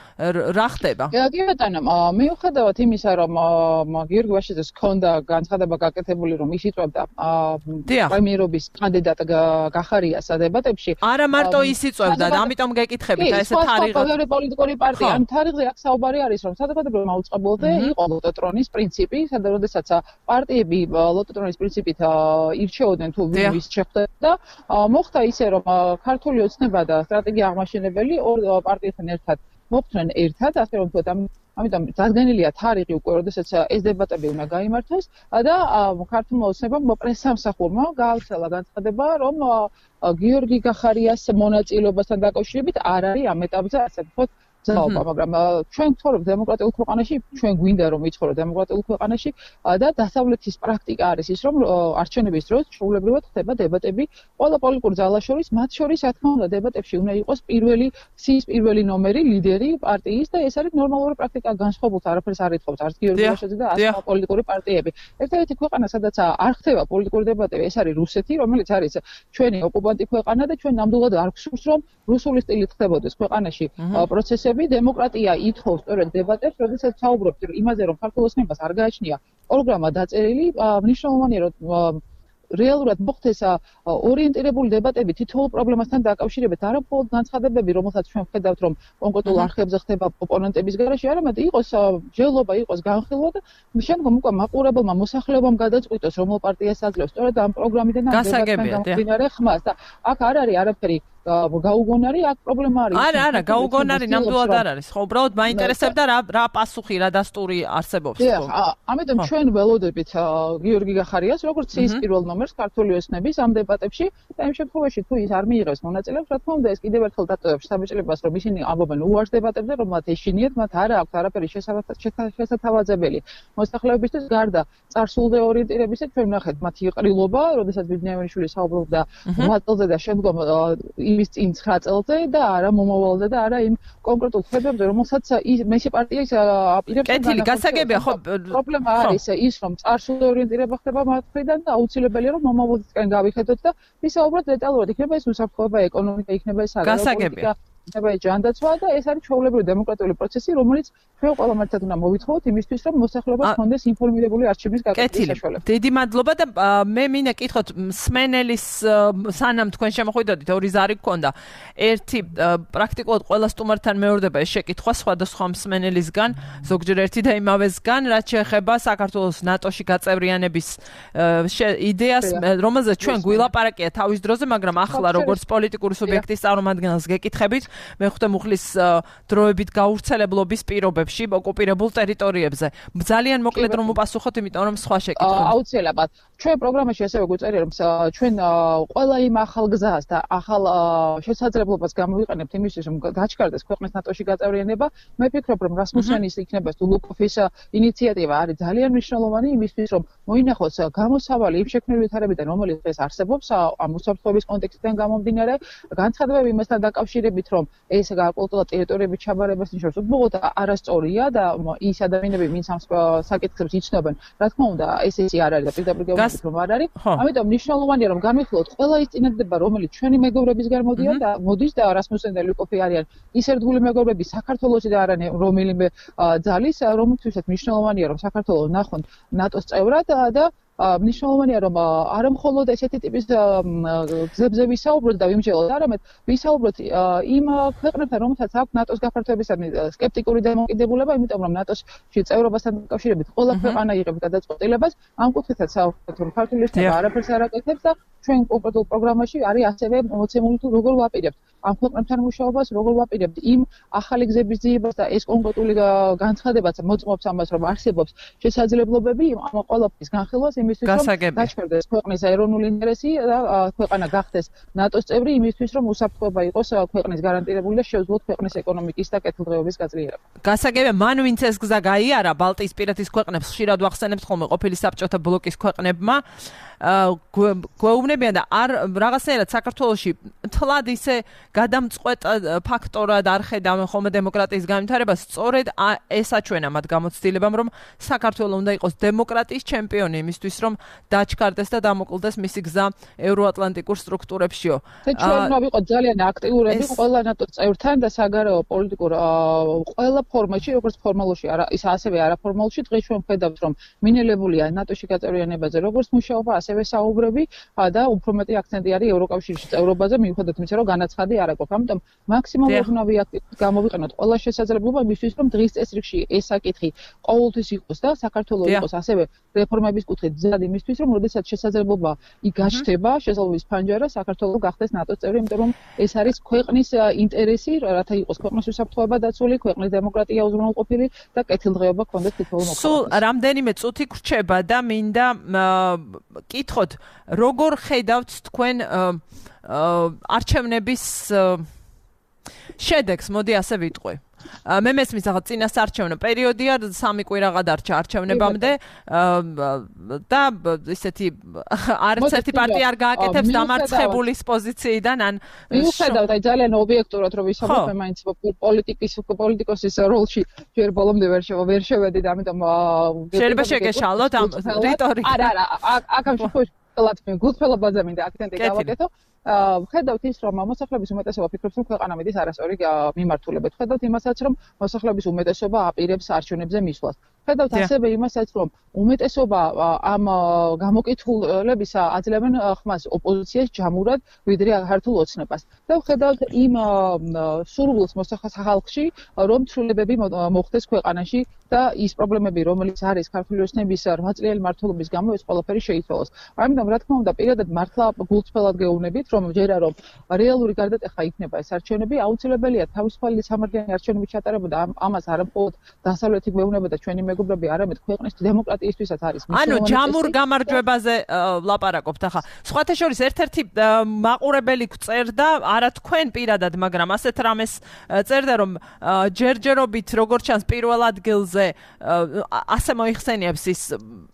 რა ხდება? კი ბატონო, მიუხედავად იმისა, რომ გიორგი ვაშაძეს ჰქონდა განცხადება გაკეთებული, რომ ის იწვევდა პრემიერობის კანდიდატ გახარიას დებატებში. არა მარტო ის იწვევდა და ამიტომ გეკითხებით, აი ესე თარიღი. ყველა პოლიტიკური პარტია, ამ თარიღზე აქ საუბარი არის, რომ საზოგადოებრივ მაუწყებელზე იყო ლოტოტრონის პრინციპი, სადაც პარტიები ლოტოტრონის პრინციპით ირჩეოდნენ თუ ვის შეხვდა. მოხდა ისე, რომ ქართული ოცნება და სტრატეგია აღმაშენებელი ორ პარტიასთან ერთად მოხდნენ ერთად, ასე რომ თქვა ამიტომ დადგენილია თარიღი უკვე, როდესაც ეს დებატები უნდა გაიმართოს და ქართულმა ოცნებამ პრესსამსახურმა გაავრცელა განცხადება, რომ გიორგი გახარიას მონაწილეობასთან დაკავშირებით არ არის ამ ეტაპზე ასე ვთქვათ ძალაობა, მაგრამ ჩვენ ვცხოვრობთ დემოკრატიულ ქვეყანაში, ჩვენ გვინდა რომ ვიცხოვროთ დემოკრატიულ ქვეყანაში და დასავლეთის პრაქტიკა არის ის, რომ არჩევნების დროს ჩვეულებრივად ხდება დებატები ყველა პოლიტიკურ ძალას შორის, მათ შორის რა თქმა უნდა დებატებში უნდა იყოს პირველი ნომერი ლიდერი პარტიის და ეს არის ნორმალური პრაქტიკა, განსხვავებულს არაფერს არ ეთხოვს არც გიორგი ვაშაძე და არც პოლიტიკური პარტიები. ერთადერთი ქვეყანა, სადაც არ ხდება პოლიტიკური დებატები, ეს არის რუსეთი, რომელიც არის ჩვენი ოკუპანტი ქვეყანა და ჩვენ ნამდვილად არ გვსურს, რომ რუსული სტილით ხდებოდეს ქვეყანაში პროცესები. დემოკრატია ითხოვს სწორედ დებატებს, როდესაც საუბრობთ იმაზე, რომ ქართულ ოცნებას არ გააჩნია პროგრამა დაწერილი, მნიშვნელოვანია, რომ რეალურად მოხდეს ორიენტირებული დებატები თითოეულ პრობლემასთან დაკავშირებით, არა მხოლოდ განცხადებები, რომელსაც ჩვენ ვხედავთ, რომ კონკრეტულ არხებზე ხდება ოპონენტების გარეშე, არამედ იყოს ჯელობა, იყოს განხილვა და შემდგომ უკვე მაყურებელმა მოსახლეობამ გადაწყვიტოს, რომელ პარტიას აძლევს სწორედ ამ პროგრამიდან ამ დებატთან გამომდინარე ხმას და აქ არ არის არაფერი გაუგონარი, აქ პრობლემა არის. არა, გაუგონარი ნამდვილად არ არის. ხო, უბრალოდ მაინტერესებდა რა პასუხი, რა დასტური არსებობს. ამიტომ ჩვენ ველოდებით გიორგი გახარიას, როგორც ის პირველ ნომერს ქართული ოცნების ამ დებატებში და იმ შემთხვევაში თუ ის არ მიიღებს მონაწილეობას, რა თქმა უნდა, ეს კიდევ ერთხელ დატოვებს საბჭოებას, რომ ისინი ამბობენ უარს დებატებზე, რომ მათ ეშინიათ, მათ არ აქვს არაფერი შესათავაზებელი. მოსახლეობისთვის გარდა წარსულზე ორიენტირებისა, ჩვენ ვნახეთ მათი ყრილობა, როდესაც ბიბნიაშვილი საუბრობდა მატელზე და შემდგომ იმის წინ 9 წელზე და არა მომავალზე და არა იმ კონკრეტულ ხებებზე, რომელსაც მესი პარტია აპირებს. კეთილი, გასაგებია, ხო, პრობლემა არის ის, რომ წარსულზე ორიენტირება ხდება მათ მხრიდან და აუცილებელია, რომ მომავალისკენ გავიხედოთ და ვისაუბროთ დეტალურად, იქნება ეს უსაფრთხოება, ეკონომიკა, იქნება ეს გასაგებია. იქნება ეს ჯანდაცვა და ეს არის ჩვეულებრივი დემოკრატიული პროცესი, რომელიც ჩვენ ყველამ ერთად უნდა მოვითხოვოთ იმისთვის, რომ მოსახლეობა ჰქონდეს ინფორმირებული არჩევნის გაკეთების საშუალება. დიდი მადლობა და მე მინდა კითხოთ მსმენელის სანამ თქვენ შემოხვიდოდით ორი ზარი გქონდა. ერთი პრაქტიკულად ყველა სტუმართან მეორდება ეს შეკითხვა სხვადასხვა მსმენელისგან, ზოგჯერ ერთი და იმავესგან, რაც შეეხება საქართველოს ნატოში გაწევრიანების იდეას, რომელზეც ჩვენ გვილაპარაკია თავის დროზე, მაგრამ ახლა როგორც პოლიტიკური სუბიექტის წარმომადგენელს გეკითხებით, მეხუთე მუხლის დროებით გაურცელებლობის პირობებში ოკუპირებულ ტერიტორიებზე. ძალიან მოკლედ რომ უპასუხოთ, იმიტომ რომ სხვა შეკითხები. აუცილებლად. ჩვენ პროგრამაში ასევე გვწერია რომ ჩვენ ყველა იმ ახალ გზას და ახალ შესაძლებლობას გამოვიყენებთ იმისთვის რომ გაჩქარდეს ქვეყნის ნატოში გაწევრიანება. მე ვფიქრობ რომ რასმუსენის იქნება სტულუკოფის ინიციატივა არის ძალიან მნიშვნელოვანი იმისთვის რომ მოინახოს გამოსავალი იმ შექმნილ ვითარებიდან რომელიც დღეს არსებობს ამ უსაფრთხოების კონტექსტიდან გამომდინარე განცხადებები იმასთან დაკავშირებით რომ ეს გარკვეულ ტერიტორიების ჩაბარებას ნიშნავს უბრალოდ არასწორია და ის ადამიანები ვინც ამ საკითხებს იცნობენ რა თქმა უნდა ეს არ არის და პირდაპირ გეუბნებით რომ არ არის ამიტომ მნიშვნელოვანია რომ განვიხილოთ ყველა ის წინადადება რომელიც ჩვენი მეგობრებისგან მოდიან და მოდის და რასმუსენ და ლუკოფი არიან ის ერთგული მეგობრები საქართველოსი და არა რომელიმე ძალის რომელთვისაც მნიშვნელოვანია რომ საქართველოს ნახონ ნატოს წევრად და მნიშვნელოვანია რომ არა მხოლოდ ესეთი ტიპის გზებზე ვისაუბროთ და ვიმსჯელოთ, არამედ ვისაუბროთ იმ ქვეყნებთან, რომელთაც აქვს ნატოს გაფართოებისადმი სკეპტიკური დამოკიდებულება, იმიტომ რომ ნატოში წევრობასთან დაკავშირებით ყველა ქვეყანა იღებს გადაწყვეტილებას, ამ კუთხითაც საუბრობთ რომ ქართული ეხება არაფერს არ აკეთებს და ჩვენ კონკრეტულ პროგრამაში არის ასევე მოცემული თუ როგორ ვაპირებთ ამ ქვეყნებთან მუშაობას, როგორ ვაპირებთ იმ ახალი გზების ძიებას და ეს კონკრეტული განცხადებაც მოწმობს ამას რომ არსებობს შესაძლებლობები ამ ყველაფრის განხილვას იმისთვის რომ გაჩერდეს ქვეყნის ეროვნული ინტერესი და ქვეყანა გახდეს ნატოს წევრი იმისთვის რომ უსაფრთხოება იყოს ქვეყნის გარანტირებული და შეუძლოთ ქვეყნის ეკონომიკის და კეთილდღეობის გაძლიერება. გასაგებია მან ვინც ეს გზა გაიარა ბალტიისპირეთის ქვეყნებს ხშირად ვახსენებთ ხოლმე ყოფილი საბჭოთა ბლოკის ქვეყნებმა გვეუბნებიან და არ რაღაცნაირად საქართველოში თლად ისე გადამწყვეტ ფაქტორად არ ხედავენ ხოლმე დემოკრატიის განვითარებას, სწორედ ეს აჩვენა მათ გამოცდილებამ, რომ საქართველო უნდა იყოს დემოკრატიის ჩემპიონი იმისთვის, რომ დაჩქარდეს და დამოკლდეს მისი გზა ევროატლანტიკურ სტრუქტურებშიო. ჩვენ ვიყოთ ძალიან აქტიურები ყველა ნატოს წევრთან და საგარეო პოლიტიკურ ყველა ფორმატში, როგორც ფორმალურში, ის ასევე არაფორმალურში, დღეს ჩვენ ვხედავთ, რომ მინელებულია ნატოში გაწევრიანებაზე, როგორც მუშაობა, ასევე საუბრები და უფრო მეტი აქცენტი არის ევროკავშირში წევრობაზე, მიუხედავად იმისა, რომ განაცხადი არ აქვს. ამიტომ მაქსიმალურად უნდა გამოვიყენოთ ყველა შესაძლებლობა იმისთვის, რომ დღის წესრიგში ეს საკითხი ყოველთვის იყოს და საქართველოს იყოს ასევე რეფორმების კუთხით მზად იმისთვის, რომ როდესაც შესაძლებლობა გაჩნდება, შესაძლებლობის ფანჯარა საქართველოს გახდეს ნატოს წევრი, იმიტომ რომ ეს არის ქვეყნის ინტერესი, რათა იყოს ქვეყნის უსაფრთხოება დაცული, ქვეყნის დემოკრატია უზრუნველყოფილი და კეთილდღეობა ქონდეს თითოეულ მოქალაქეს. სულ რამდენიმე წუთი გრჩება და მინდა კითხოთ, როგორ ხედავთ თქვენ არჩევნების შედეგს, მოდი ასე ვიტყვი. მე მესმის რაღაც წინასაარჩევნო პერიოდია, 3 კვირა დარჩა არჩევნებამდე და ისეთი არც ერთი პარტია არ გააკეთებს დამარცხებულის პოზიციიდან ან მიუხედავად აი ძალიან ობიექტურად რომ ვისაუბრებ მე მაინც პოლიტიკოსის როლში ჯერ ბოლომდე ვერ შევედი და ამიტომ შეიძლება შეგეშალოთ ამ რიტორიკა. არა, აქ ამ შემთხვევაში გულწრფელობაზე მინდა აქცენტი გავაკეთო. ვხედავთ ის რომ მოსახლეობის უმეტესობა ფიქრობს რომ ქვეყანა მიდის არასწორი მიმართულებით. ვხედავთ იმასაც რომ მოსახლეობის უმეტესობა აპირებს არჩევნებზე მისვლას. ვხედავთ ასევე იმასაც რომ უმეტესობა ამ გამოკითხულების აძლევენ ხმას ოპოზიციას ჯამურად ვიდრე ქართულ ოცნებას. და ვხედავთ იმ სურვილს ხალხში რომ ცვლილებები მოხდეს ქვეყანაში და ის პრობლემები რომელიც არის ქართული ოცნების 8 წლიანი მმართველობის გამო ეს ყველაფერი შეიცვალოს. ამიტომ რა თქმა უნდა პირადად მართლა გულწრფელად გეუბნებით რომ ჯერა რომ რეალური გარდატეხა იქნება ეს არჩევნები, აუცილებელია თავისუფალი სამართლიანი არჩევნების ჩატარება და ამას არა მხოლოდ დასავლეთი გვეუბნება და ჩვენი მეგობრები, არამედ ქვეყნის დემოკრატიისთვისაც არის ანუ ჯამურ გამარჯვებაზე ვლაპარაკობთ ახლა. სხვათა შორის ერთ-ერთი მაყურებელი გწერდა, არა თქვენ პირადად, მაგრამ ასეთ რამეს წერდა, რომ ჯერჯერობით როგორც ჩანს პირველ ადგილზე ასე მოიხსენიებს ის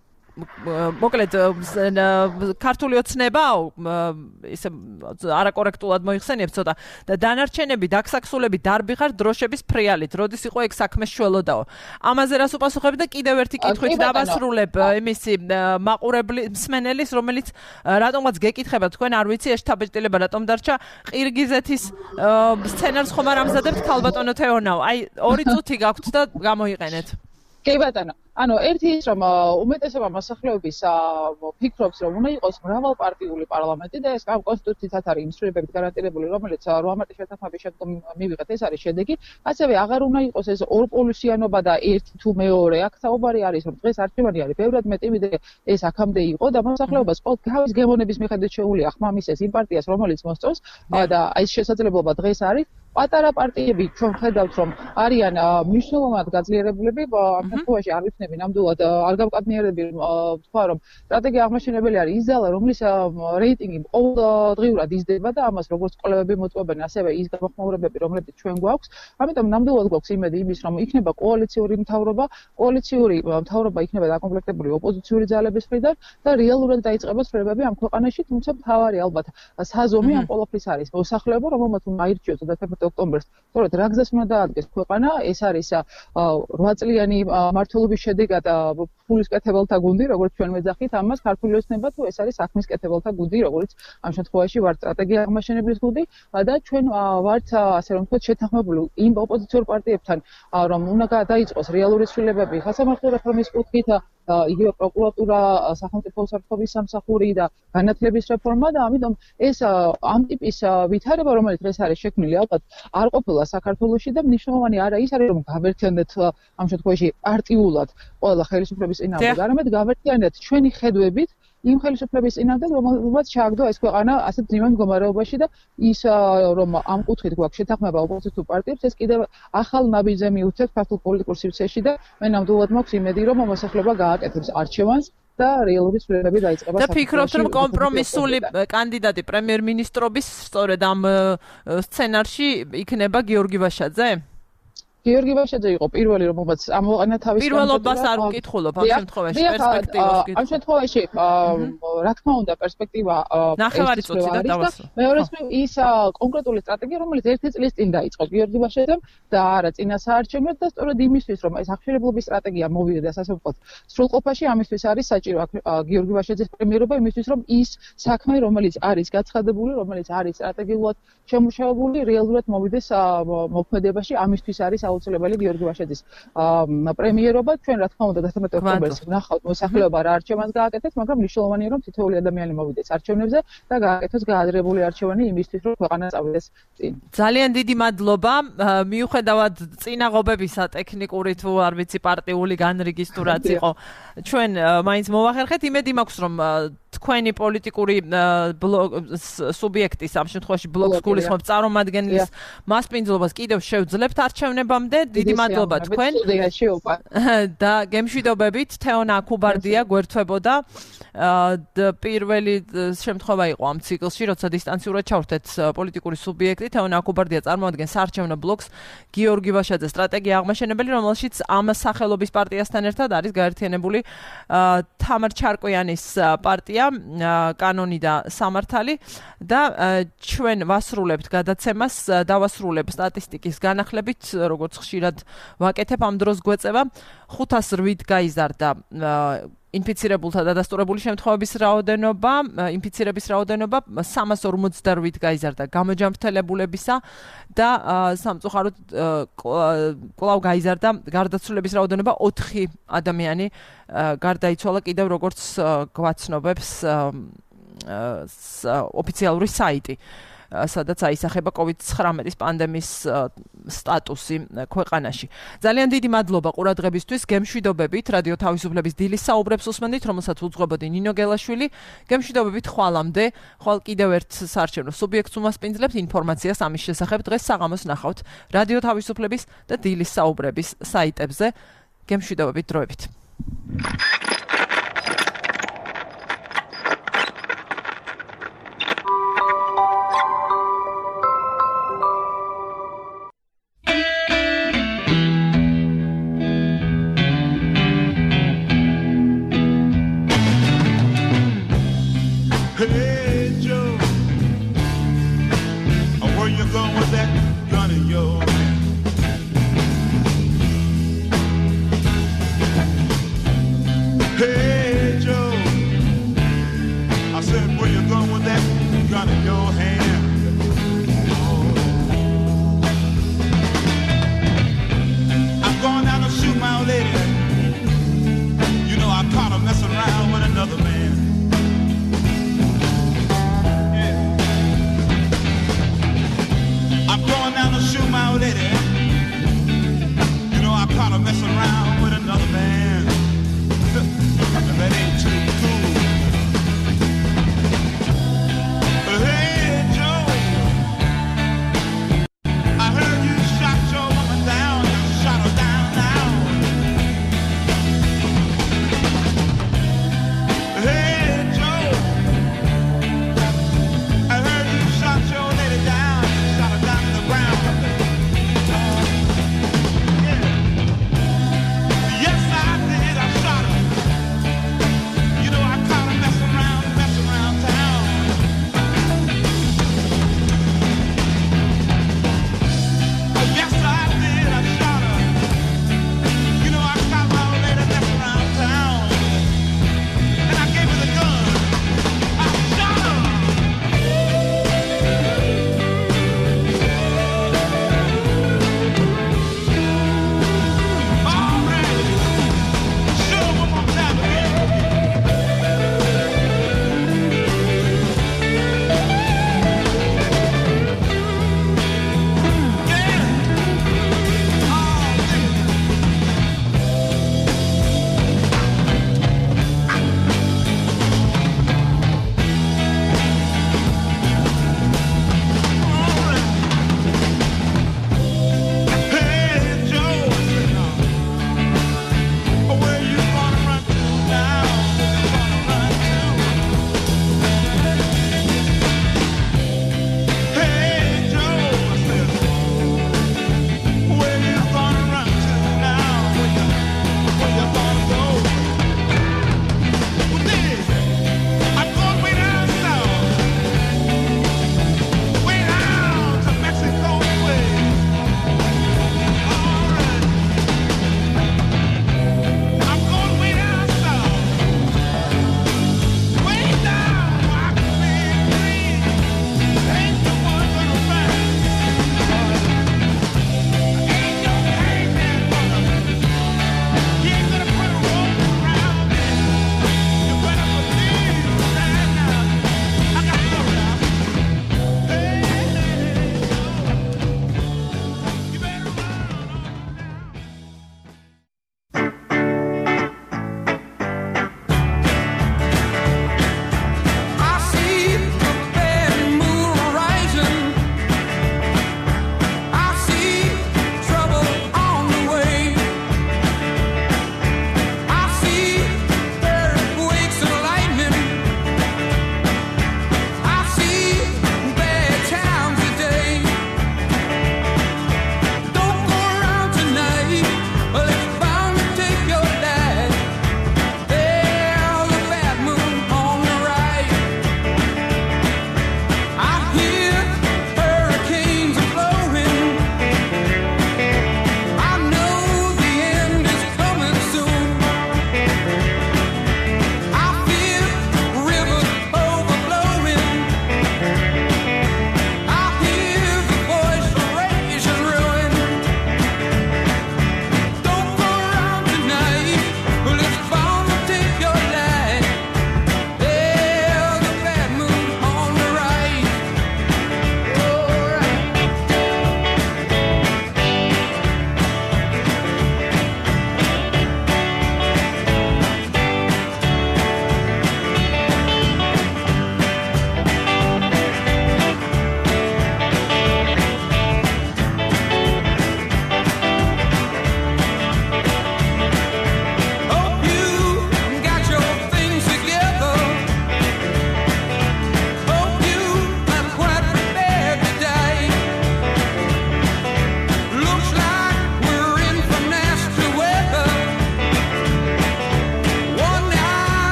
მოკლედ ქართული ოცნებაო ისე არაკორექტულად მოიხსენიებს ცოტა და დანარჩენები დაგსაქსულები დარბიხარ დროშების ფრიალით, როდის იყო ეგ საქმეს შველოდაო. ამაზე რას უპასუხებ და კიდევ ერთი კითხვით დავასრულებ იმისი მაყურებლის მსმენელის, რომელიც რატომაც გეკითხება თქვენ არ ვიცი ეს შთაბეჭდილება რატომ დარჩა ყირგიზეთის სცენარს ხომ არ ამზადებთ ქალბატონო თეონაო. აი 2 წუთი გაქვთ და გამოიყენეთ. კი ბატონო, ანუ ერთი ის რომ უმეტესობა მოსახლეობის ფიქრობს რომ უნდა იყოს მრავალპარტიული პარლამენტი და ეს კონსტიტუციით არის იმ ცვლილებებით გარანტირებული, რომელიც 8 მარტის შეთანხმების შემდგომ მივიღეთ, ეს არის შედეგი. ასევე აღარ უნდა იყოს ეს ორპოლუსიანობა და ერთი თუ მეორე. აქ საუბარი არის რომ დღეს არჩევანი არის ბევრად მეტი ვიდრე ეს აქამდე იყო და მოსახლეობას ყოველთვის გემოვნების მიხედვით შეუძლია ხმამისეს იმ პარტიას, რომელიც მოსწონს და ეს შესაძლებლობა დღეს არის. პატარა პარტიები ჩვენ ხედავთ რომ არიან მნიშვნელოვნად გაძლიერებულები, ამ შემთხვევაში არ ვიქნები ნამდვილად არ გავკადნიერები თქვა რომ სტრატეგია აღმაშენებელი არის ის ძალა, რომლის რეიტინგი ყოველდღიურად იზრდება და ამას როგორც კვლევები მოწმობენ, ასევე ის გამოხმაურებები, რომლებიც ჩვენ გვაქვს. ამიტომ ნამდვილად გვაქვს იმედი იმის, რომ იქნება კოალიციური მთავრობა, კოალიციური მთავრობა იქნება დაკომპლექტებული ოპოზიციური ძალების მხრიდან და რეალურად დაიწყება ცვლილებები ამ ქვეყანაში, თუმცა მთავარი ალბათ საზომი ამ ყოველფრის არის მოსახლეობა, რომელმაც უნდა აირჩიოს 31 ოქტომბერს. სწორედ რა გზას უნდა დაადგეს ქვეყანა, ეს არის 8 წლიანი მმართველობის შედეგად ფულის კეთებელთა გუნდი, როგორც ჩვენ ვეძახით, ამას ქართული ოცნება თუ ეს არის საქმის კეთებელთა გუნდი, როგორც ამ შემთხვევაში ვართ სტრატეგია აღმაშენებლის გუნდი და ჩვენ ვართ ასე რომ ვთქვათ შეთანხმებული იმ ოპოზიციურ პარტიებთან, რომ უნდა დაიწყოს რეალური ცვლილებები სასამართლო რეფორმის კუთხით, იგივე პროკურატურა, სახელმწიფო უსაფრთხოების სამსახური და განათლების რეფორმა და ამიტომ ეს ამ ტიპის ვითარება, რომელიც დღეს არის შექმნილი, ალბათ არ ყოფილა საქართველოში და მნიშვნელოვანი არა ის არის, რომ გავერთიანდეთ ამ შემთხვევაში პარტიულად ყველა ხელისუფლების წინააღმდეგ, არამედ გავერთიანდეთ ჩვენი ხედვებით იმ ხელისუფლების წინააღმდეგ, რომელსაც ჩააგდო ეს ქვეყანა ასეთ ძიმან მდგომარეობაში და ის რომ ამ კუთხით გვაქვს შეთანხმება ოპოზიციურ პარტიებს, ეს კიდევ ახალ ნაბიჯზე მიუწევს ქართულ პოლიტიკურ სივრცეში და მე ნამდვილად მაქვს იმედი, რომ მოსახლეობა გააკეთებს არჩევანს და რეალური ცვლილებები დაიწყება. და ფიქრობთ, რომ კომპრომისული კანდიდატი პრემიერ-მინისტრობის სწორედ ამ სცენარში იქნება გიორგი ვაშაძე? გიორგი ვაშაძე იყო პირველი, რომელმაც ამოყენა თავის პირველობას არ ვკითხულობ ამ შემთხვევაში პერსპექტივას ვკითხულობ. ამ შემთხვევაში რა თქმა უნდა პერსპექტივა ნახევარი წუთი და დავასრულე. მეორე ის კონკრეტული სტრატეგია, რომელიც 1 წლის წინ დაიწყო გიორგი ვაშაძემ და არა წინა საარჩევნოდ და სწორედ იმისთვის, რომ ეს აღშენებლობის სტრატეგია მოვიდდეს ასე ვთქვათ სრულყოფაში, ამისთვის არის საჭირო გიორგი ვაშაძეს პრემიერობა, იმისთვის, რომ ის საქმე, რომელიც არის გაცხადებული, რომელიც არის სტრატეგიულად შემუშავებული, რეალურად მოვიდეს მოქმედებაში, ამისთვის არის აუცილებელი გიორგი ვაშაძის პრემიერობა. ჩვენ რა თქმა უნდა 11 ოქტომბერს ვნახავთ მოსახლეობა რა არჩევანს გააკეთებს, მაგრამ მნიშვნელოვანია რომ თითოეული ადამიანი მოვიდეს არჩევნებზე და გააკეთოს გაადრებული არჩევანი იმისთვის, რომ ქვეყანა წავიდეს წინ. ძალიან დიდი მადლობა. მიუხედავად წინაღობებისა ტექნიკური თუ არ ვიცი პარტიული განრიგის თუ რაც იყო, ჩვენ მაინც მოვახერხეთ. იმედი მაქვს რომ თქვენი პოლიტიკური სუბიექტის ამ შემთხვევაში ბლოკს გულისხმობ წარმომადგენლის მასპინძლობას კიდევ შევძლებთ არჩევნებამდე. დიდი მადლობა თქვენ. და გემშვიდობებით თეონა კუბარდია გვერდთვებოდა. პირველი შემთხვევა იყო ამ ციკლში, როცა დისტანციურად ჩავრთეთ პოლიტიკური სუბიექტი. თეონა კუბარდია წარმოადგენს საარჩევნო ბლოკს გიორგი ვაშაძე სტრატეგია აღმაშენებელი, რომელშიც ამ სახელობის პარტიასთან ერთად არის გაერთიანებული თამარ ჩარკვიანის პარტია, კანონი და სამართალი და ჩვენ ვასრულებთ გადაცემას, დავასრულებ სტატისტიკის განახლებით, როგორც ხშირად ვაკეთებ ამ დროს გვეწევა 508 გაიზარდა ინფიცირებულთა დადასტურებული შემთხვევების რაოდენობა, ინფიცირების რაოდენობა 348 გაიზარდა გამოჯანმრთელებულებისა და სამწუხაროდ კვლავ გაიზარდა გარდაცვლილების რაოდენობა 4 ადამიანი გარდაიცვალა კიდევ როგორც გვაცნობებს ოფიციალური საიტი, სადაც აისახება COVID-19 პანდემიის სტატუსი ქვეყანაში. ძალიან დიდი მადლობა ყურადღებისთვის. გემშვიდობებით რადიო თავისუფლების დილის საუბრებს უსმენთ, რომელსაც უძღვებოდი ნინო გელაშვილი. გემშვიდობებით ხვალამდე. ხვალ კიდევ ერთ საარჩევნო სუბიექტს უმასპინძლებთ ინფორმაციას ამის შესახებ. დღეს საღამოს ნახავთ რადიო თავისუფლების და დილის საუბრების საიტებზე. გემშვიდობებით დროებით.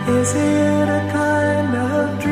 Is it a kind of dream?